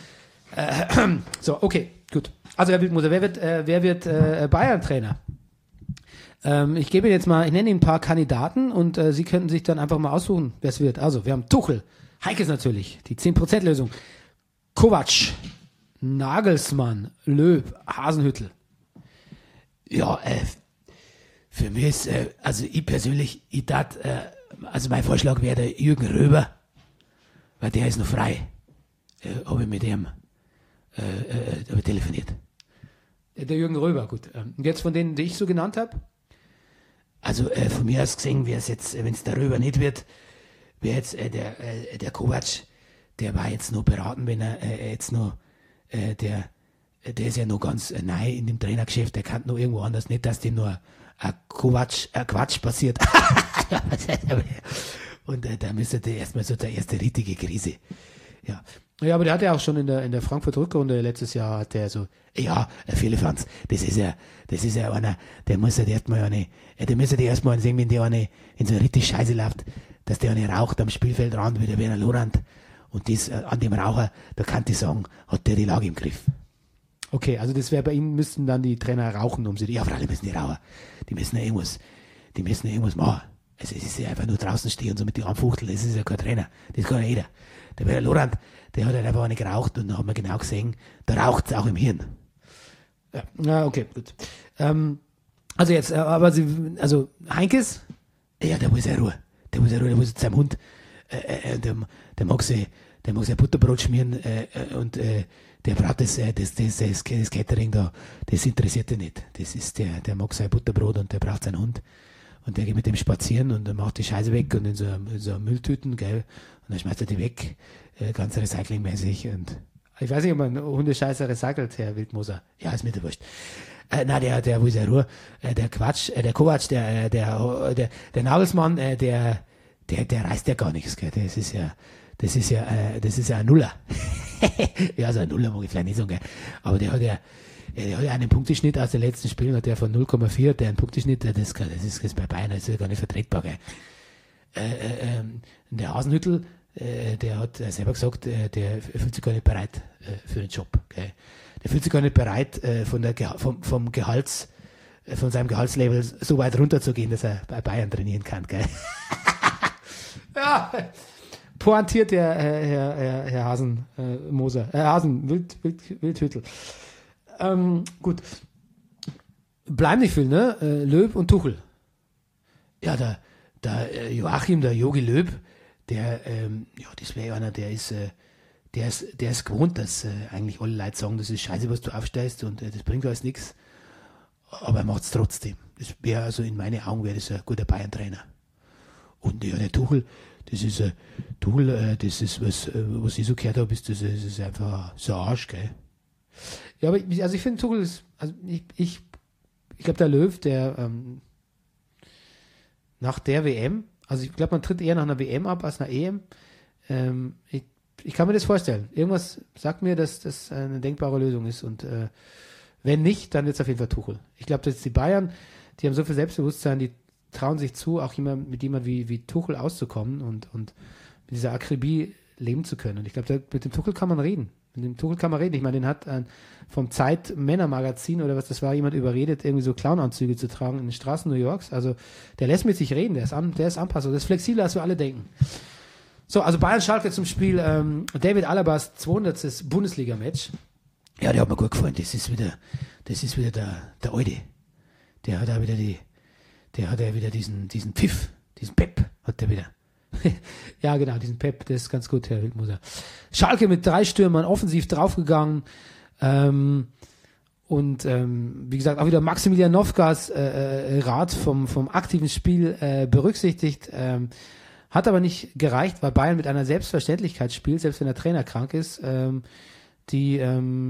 So, okay, gut. Also, Herr Wildmoser, wer wird Bayern-Trainer? Ich nenne Ihnen ein paar Kandidaten und Sie könnten sich dann einfach mal aussuchen, wer es wird. Also, wir haben Tuchel, Heinkes natürlich, die 10%-Lösung, Kovac, Nagelsmann, Löw, Hasenhüttl. Ja, für mich ist, also ich persönlich, also mein Vorschlag wäre der Jürgen Röber, weil der ist noch frei. Habe ich mit dem telefoniert. Der Jürgen Röber, gut. Und jetzt von denen, die ich so genannt habe? Also von mir aus gesehen wäre es jetzt, wenn es der Röber nicht wird, wäre jetzt der Kovac, der war jetzt noch beraten, wenn er jetzt noch, der ist ja noch ganz neu in dem Trainergeschäft, der kann noch irgendwo anders, nicht, dass dem nur ein Quatsch passiert. Und da müsste der erstmal so der erste richtige Krise. Ja. Ja, aber der hat ja auch schon in der Frankfurt-Rückrunde letztes Jahr, hat der so, ja, Philippans, das ist ja einer, der muss ja erstmal sehen, wenn der eine in so richtig Scheiße läuft, dass der eine raucht am Spielfeldrand wie der Werner Lorand. Und das, an dem Raucher, da kann ich sagen, hat der die Lage im Griff. Okay, also das wäre bei Ihnen, müssten dann die Trainer rauchen, ja, vor allem müssen die Raucher, die müssen ja irgendwas machen. Also es ist ja einfach nur draußen stehen und so mit die Armfuchtel, das ist ja kein Trainer, das kann ja jeder. Der Werner Lorand, der hat halt einfach eine geraucht und dann hat man genau gesehen, da raucht es auch im Hirn. Ja, okay, gut. Also jetzt, Heinkes, ja, der muss ja Ruhe. Der muss jetzt seinem Hund, der mag sein Butterbrot schmieren und der braucht das Catering da, das interessiert ihn nicht. Das ist der mag sein Butterbrot und der braucht seinen Hund. Und der geht mit dem spazieren und dann macht die Scheiße weg und in so Mülltüten, gell, und dann schmeißt er die weg, ganz recyclingmäßig. Und ich weiß nicht, ob man Hundescheiße recycelt, Herr Wildmoser. Ja, ist mir da wurscht. Der will ja Ruhe. Der Kovac, der Nagelsmann, der reißt ja gar nichts, gell. Das ist ja ein Nuller. Ja, so ein Nuller mag ich vielleicht nicht sagen, gell. Aber der hat ja einen Punkteschnitt aus den letzten Spielen, hat der von 0,4, der einen Punkteschnitt, das ist bei Bayern, das ist ja gar nicht vertretbar, gell. Der Hasenhüttl, der hat selber gesagt, der fühlt sich gar nicht bereit für den Job, gell. Der fühlt sich gar nicht bereit, von seinem Gehaltslevel so weit runterzugehen, dass er bei Bayern trainieren kann, gell. Ja, pointiert der Herr Hasenmoser, Wildhüttl. Gut. Bleiben nicht viel, ne? Löw und Tuchel. Ja, der Joachim, der Jogi Löw, das wäre einer, der ist gewohnt, dass eigentlich alle Leute sagen, das ist scheiße, was du aufsteigst und das bringt alles nichts. Aber er macht es trotzdem. Das wäre also in meinen Augen wäre das ein guter Bayern-Trainer. Und ja, der Tuchel, das ist was ich so gehört habe, das ist einfach so ein Arsch, gell. Ja, aber ich finde Tuchel ist, also ich glaube der Löw, der nach der WM, also ich glaube man tritt eher nach einer WM ab als einer EM. Ich kann mir das vorstellen. Irgendwas sagt mir, dass das eine denkbare Lösung ist und wenn nicht, dann wird es auf jeden Fall Tuchel. Ich glaube, dass die Bayern, die haben so viel Selbstbewusstsein, die trauen sich zu, auch mit jemand wie Tuchel auszukommen und mit dieser Akribie leben zu können. Und ich glaube, mit dem Tuchel kann man reden. Mit dem Tuchel kann man reden. Ich meine, den hat vom Zeit-Männer-Magazin oder was das war, jemand überredet, irgendwie so Clownanzüge zu tragen in den Straßen New Yorks. Also der lässt mit sich reden, der ist Anpassung, der ist flexibler, als wir alle denken. So, also Bayern-Schalke zum Spiel. David Alabas 200. Bundesliga-Match. Ja, der hat mir gut gefallen. Das ist wieder der Alte. Der hat ja wieder diesen Pfiff, diesen Pep hat der wieder. Ja, genau, diesen Pep, das ist ganz gut, Herr Wildmoser. Schalke mit 3 Stürmern offensiv draufgegangen. Und wie gesagt, auch wieder Maximilian Novkas Rat vom aktiven Spiel berücksichtigt. Hat aber nicht gereicht, weil Bayern mit einer Selbstverständlichkeit spielt, selbst wenn der Trainer krank ist, die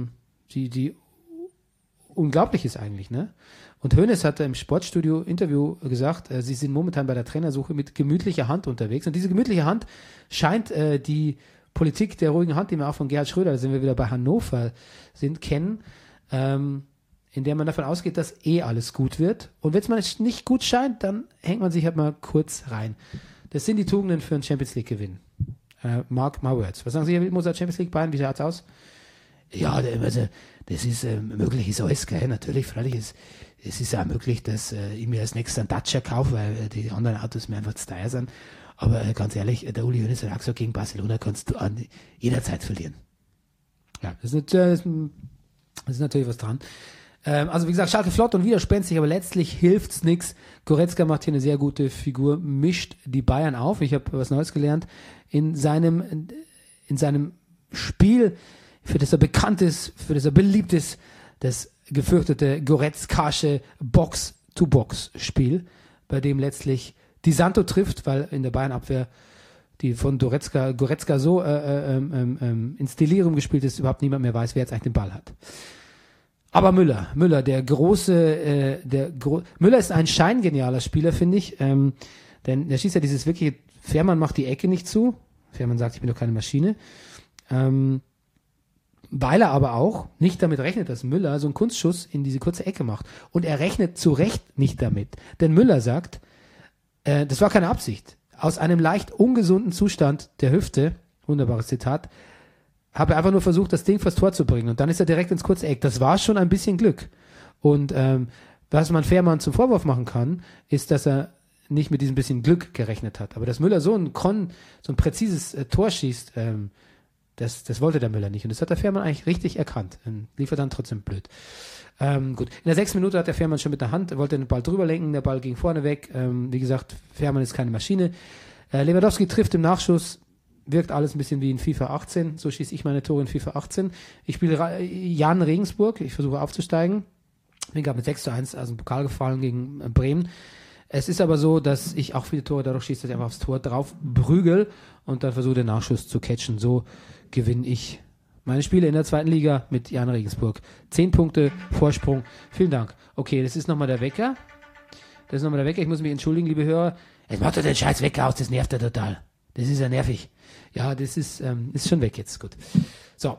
unglaublich ist eigentlich, ne? Und Hoeneß hatte im Sportstudio-Interview gesagt, sie sind momentan bei der Trainersuche mit gemütlicher Hand unterwegs. Und diese gemütliche Hand scheint die Politik der ruhigen Hand, die wir auch von Gerhard Schröder, da sind wir wieder bei Hannover, kennen, in der man davon ausgeht, dass alles gut wird. Und wenn es mal nicht gut scheint, dann hängt man sich halt mal kurz rein. Das sind die Tugenden für einen Champions-League-Gewinn. Mark my words. Was sagen Sie, Herr Moser, Champions League Bayern, wie schaut's aus? Ja, also, das ist möglich, ist alles, gell? Natürlich, freilich es ist auch möglich, dass ich mir als nächstes einen Dacia kaufe, weil die anderen Autos mir einfach zu teuer sind. Aber ganz ehrlich, der Uli Hoeneß hat auch gesagt, gegen Barcelona kannst du jederzeit verlieren. Ja, das ist natürlich was dran. Also wie gesagt, Schalke flott und widerspenstig, aber letztlich hilft's nix. Goretzka macht hier eine sehr gute Figur, mischt die Bayern auf. Ich habe was Neues gelernt. In seinem Spiel, für das er bekannt ist, für das er beliebt ist, das gefürchtete Goretzkasche Box-to-Box-Spiel, bei dem letztlich Di Santo trifft, weil in der Bayern-Abwehr die von Goretzka so ins Delirium gespielt ist, überhaupt niemand mehr weiß, wer jetzt eigentlich den Ball hat. Aber Müller, der große, Müller ist ein scheingenialer Spieler, finde ich, denn er schießt ja dieses wirkliche, Fährmann macht die Ecke nicht zu, Fährmann sagt, ich bin doch keine Maschine, weil er aber auch nicht damit rechnet, dass Müller so einen Kunstschuss in diese kurze Ecke macht. Und er rechnet zu Recht nicht damit. Denn Müller sagt, das war keine Absicht. Aus einem leicht ungesunden Zustand der Hüfte, wunderbares Zitat, habe er einfach nur versucht, das Ding vors Tor zu bringen. Und dann ist er direkt ins kurze Eck. Das war schon ein bisschen Glück. Und was man Fährmann zum Vorwurf machen kann, ist, dass er nicht mit diesem bisschen Glück gerechnet hat. Aber dass Müller so ein präzises Tor schießt, das wollte der Müller nicht. Und das hat der Fährmann eigentlich richtig erkannt. Lief er dann trotzdem blöd. Gut. In der 6. Minute hat der Fährmann schon mit der Hand, wollte den Ball drüber lenken, der Ball ging vorne weg. Wie gesagt, Fährmann ist keine Maschine. Lewandowski trifft im Nachschuss, wirkt alles ein bisschen wie in FIFA 18. So schieße ich meine Tore in FIFA 18. Ich spiele Jan Regensburg, ich versuche aufzusteigen. Bin gerade mit 6:1 aus dem Pokal gefallen gegen Bremen. Es ist aber so, dass ich auch viele Tore dadurch schieße, dass ich einfach aufs Tor drauf prügel und dann versuche den Nachschuss zu catchen. So gewinne ich meine Spiele in der 2. Liga mit Jan Regensburg. 10 Punkte Vorsprung. Vielen Dank. Okay, das ist nochmal der Wecker. Ich muss mich entschuldigen, liebe Hörer. Jetzt macht doch den scheiß Wecker aus, das nervt ja total. Das ist ja nervig. Ja, das ist schon weg jetzt. Gut. So.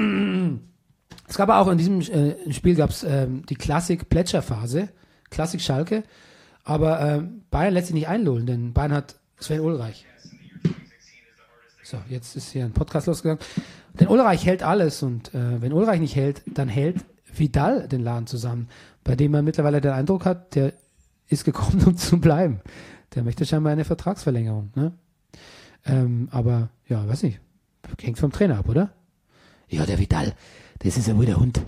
Es gab auch in diesem Spiel gab's die Klassik-Plätscherphase. Klassik Schalke. Aber Bayern lässt sich nicht einlullen, denn Bayern hat Sven Ulreich. So, jetzt ist hier ein Podcast losgegangen. Denn Ulreich hält alles und wenn Ulreich nicht hält, dann hält Vidal den Laden zusammen, bei dem man mittlerweile den Eindruck hat, der ist gekommen, um zu bleiben. Der möchte scheinbar eine Vertragsverlängerung. Ne? Aber, ja, weiß nicht, hängt vom Trainer ab, oder? Ja, der Vidal, das ist ja wohl der Hund.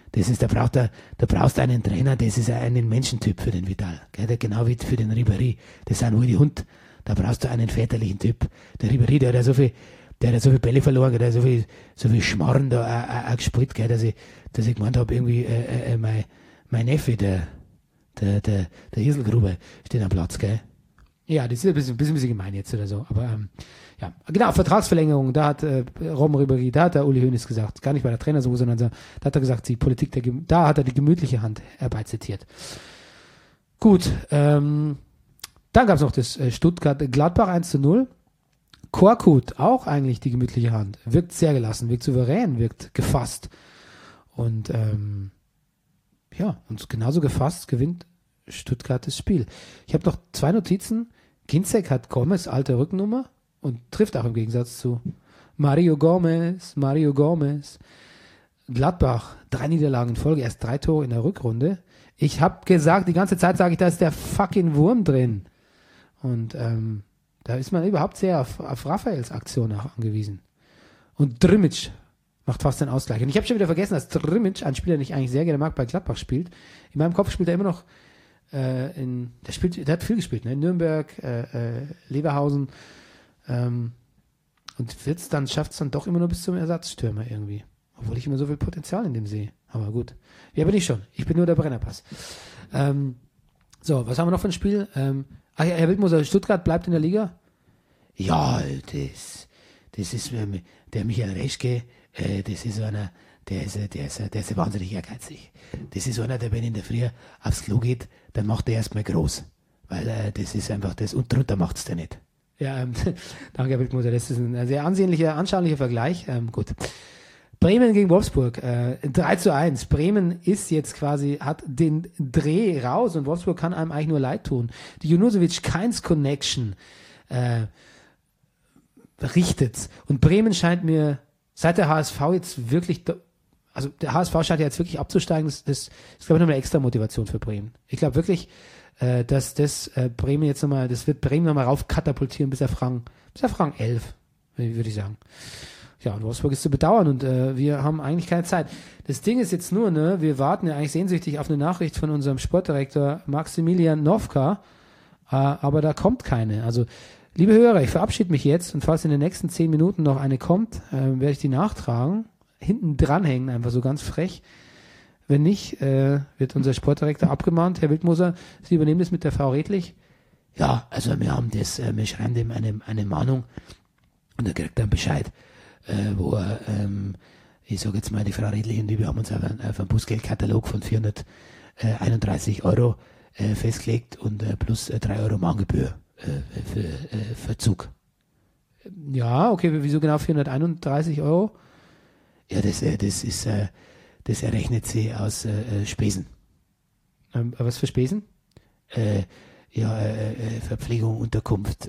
Da brauchst du einen Trainer, das ist ein Menschentyp für den Vidal. Gell? Genau wie für den Ribéry. Das sind wohl die Hund. Da brauchst du einen väterlichen Typ. Der Ribéry, der hat ja so viel Bälle verloren, der hat so viel Schmarrn da auch gespielt, gell, dass ich gemeint habe, irgendwie, mein Neffe, der Hiselgruber, steht am Platz, gell. Ja, das ist ein bisschen gemein jetzt oder so, aber, ja. Genau, Vertragsverlängerung, da hat Rom Ribéry, da hat der Uli Hoeneß gesagt, gar nicht bei der Trainersuche, sondern da hat er gesagt, die Politik da hat er die gemütliche Hand herbeizitiert. Gut, dann gab's noch das Stuttgart-Gladbach 1:0. Korkut, auch eigentlich die gemütliche Hand. Wirkt sehr gelassen, wirkt souverän, wirkt gefasst. Und und genauso gefasst gewinnt Stuttgart das Spiel. Ich habe noch 2 Notizen. Ginczek hat Gomez alte Rückennummer und trifft auch im Gegensatz zu Mario Gomez. Gladbach, 3 Niederlagen in Folge, erst 3 Tore in der Rückrunde. Ich habe gesagt, die ganze Zeit sage ich, da ist der fucking Wurm drin. Und da ist man überhaupt sehr auf Raphaels Aktion auch angewiesen. Und Drmic macht fast den Ausgleich. Und ich habe schon wieder vergessen, dass Drmic, ein Spieler, den ich eigentlich sehr gerne mag, bei Gladbach spielt. In meinem Kopf spielt er immer noch der hat viel gespielt, ne? Nürnberg, Leverhausen. Und schafft es dann doch immer nur bis zum Ersatzstürmer irgendwie. Obwohl ich immer so viel Potenzial in dem sehe. Aber gut. Ja, bin ich schon. Ich bin nur der Brennerpass. So, was haben wir noch für ein Spiel? Herr Wildmoser, Stuttgart bleibt in der Liga? Ja, das ist der Michael Reschke, das ist einer, der ist wahnsinnig ehrgeizig. Das ist einer, der, wenn in der Früh aufs Klo geht, dann macht er erstmal groß. Weil das ist einfach das, und drunter macht's der nicht. Ja, danke, Herr Wildmoser, das ist ein sehr anschaulicher Vergleich. Gut. Bremen gegen Wolfsburg, 3:1. Bremen ist jetzt quasi, hat den Dreh raus und Wolfsburg kann einem eigentlich nur leid tun. Die Junusovic-Keins-Connection richtet's. Und Bremen scheint mir, seit der HSV jetzt wirklich, also der HSV scheint ja jetzt wirklich abzusteigen, das ist, glaube ich, noch eine extra Motivation für Bremen. Ich glaube wirklich, dass das Bremen jetzt nochmal, das wird Bremen nochmal rauf katapultieren bis auf Rang 11, würde ich sagen. Ja, und Wolfsburg ist zu bedauern und wir haben eigentlich keine Zeit. Das Ding ist jetzt nur, ne, wir warten ja eigentlich sehnsüchtig auf eine Nachricht von unserem Sportdirektor Maximilian Nowka, aber da kommt keine. Also, liebe Hörer, ich verabschiede mich jetzt und falls in den nächsten 10 Minuten noch eine kommt, werde ich die nachtragen, hinten dranhängen, einfach so ganz frech. Wenn nicht, wird unser Sportdirektor abgemahnt. Herr Wildmoser, Sie übernehmen das mit der Frau Redlich? Ja, also wir schreiben dem eine Mahnung und er kriegt dann Bescheid. Wo er, ich sage jetzt mal, die Frau Redlich und wir haben uns auf einen Bußgeldkatalog von 431 Euro festgelegt und plus 3 Euro Mahngebühr für Verzug. Ja, okay, wieso genau 431 Euro? Ja, das errechnet sie aus Spesen. Was für Spesen? Verpflegung, Unterkunft,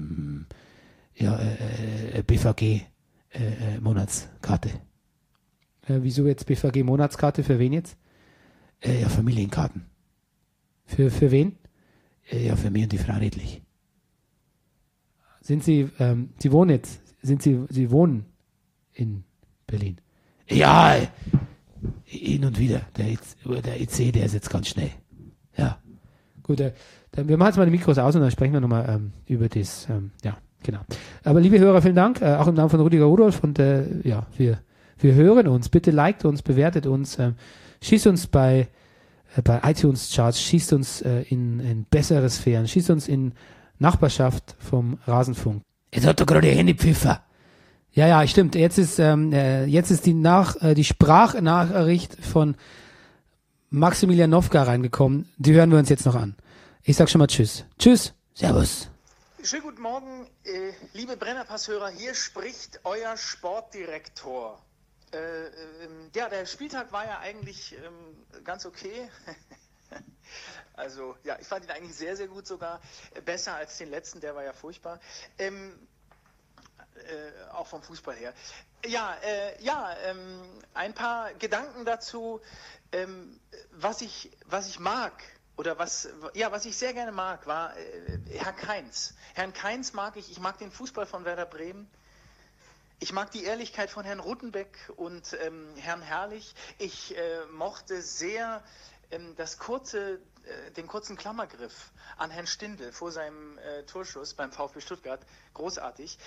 BVG, Monatskarte. Wieso jetzt BVG Monatskarte? Für wen jetzt? Familienkarten. Für wen? Für mich und die Frau Redlich. Sind Sie, Sie wohnen jetzt, Sie wohnen in Berlin? Ja, hin und wieder. Der EC, der ist jetzt ganz schnell. Ja. Gut, wir machen jetzt mal die Mikros aus und dann sprechen wir nochmal über das, genau. Aber liebe Hörer, vielen Dank, auch im Namen von Rüdiger Rudolph und wir hören uns. Bitte liked uns, bewertet uns, schießt uns bei iTunes Charts, schießt uns in bessere Sphären, schießt uns in Nachbarschaft vom Rasenfunk. Jetzt hat doch gerade Handy Pfiffer. Ja, stimmt. Jetzt ist die Sprachnachricht von Maximilian Nowka reingekommen. Die hören wir uns jetzt noch an. Ich sag schon mal Tschüss. Tschüss. Servus. Schönen guten Morgen, liebe Brennerpass-Hörer. Hier spricht euer Sportdirektor. Der Spieltag war ja eigentlich ganz okay. Also, ja, ich fand ihn eigentlich sehr, sehr gut sogar. Besser als den letzten, der war ja furchtbar. Auch vom Fußball her. Ein paar Gedanken dazu, was ich mag oder was ich sehr gerne mag, war Herr Keins. Herrn Keins mag ich mag den Fußball von Werder Bremen. Ich mag die Ehrlichkeit von Herrn Ruttenbeck und Herrn Herrlich. Ich mochte sehr den kurzen Klammergriff an Herrn Stindl vor seinem Torschuss beim VfB Stuttgart. Großartig.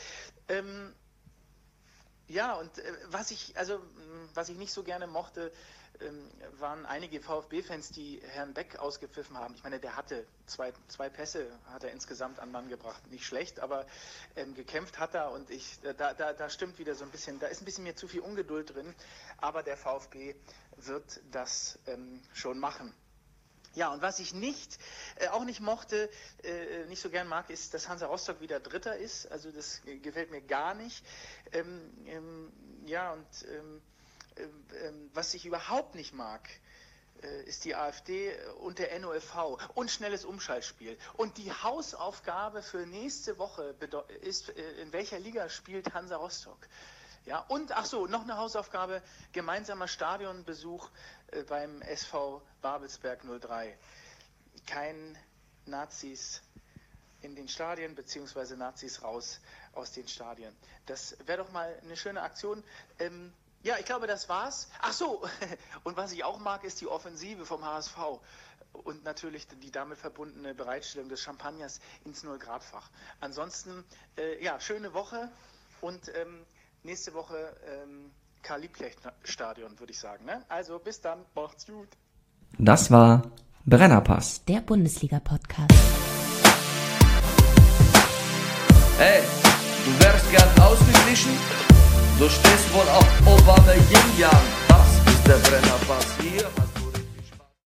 Was ich nicht so gerne mochte, waren einige VfB-Fans, die Herrn Beck ausgepfiffen haben. Ich meine, der hatte zwei Pässe, hat er insgesamt an Mann gebracht. Nicht schlecht, aber gekämpft hat er und da stimmt wieder so ein bisschen, da ist ein bisschen mir zu viel Ungeduld drin, aber der VfB wird das schon machen. Ja, und was ich auch nicht mochte, nicht so gern mag, ist, dass Hansa Rostock wieder Dritter ist. Also das gefällt mir gar nicht. Was ich überhaupt nicht mag, ist die AfD und der NOFV und schnelles Umschaltspiel. Und die Hausaufgabe für nächste Woche ist, in welcher Liga spielt Hansa Rostock? Ja, und noch eine Hausaufgabe, gemeinsamer Stadionbesuch beim SV Babelsberg 03. Kein Nazis in den Stadien, beziehungsweise Nazis raus aus den Stadien. Das wäre doch mal eine schöne Aktion. Ich glaube, das war's. Und was ich auch mag, ist die Offensive vom HSV. Und natürlich die damit verbundene Bereitstellung des Champagners ins 0-Grad-Fach. Ansonsten, schöne Woche und nächste Woche Karl-Liebknecht-Stadion, würde ich sagen. Ne? Also bis dann, macht's gut. Das war Brennerpass. Der Bundesliga-Podcast. Hey, du wärst gern ausgeglichen? Du stehst wohl auf Obama Yin Yang. Das ist der Brennerpass hier.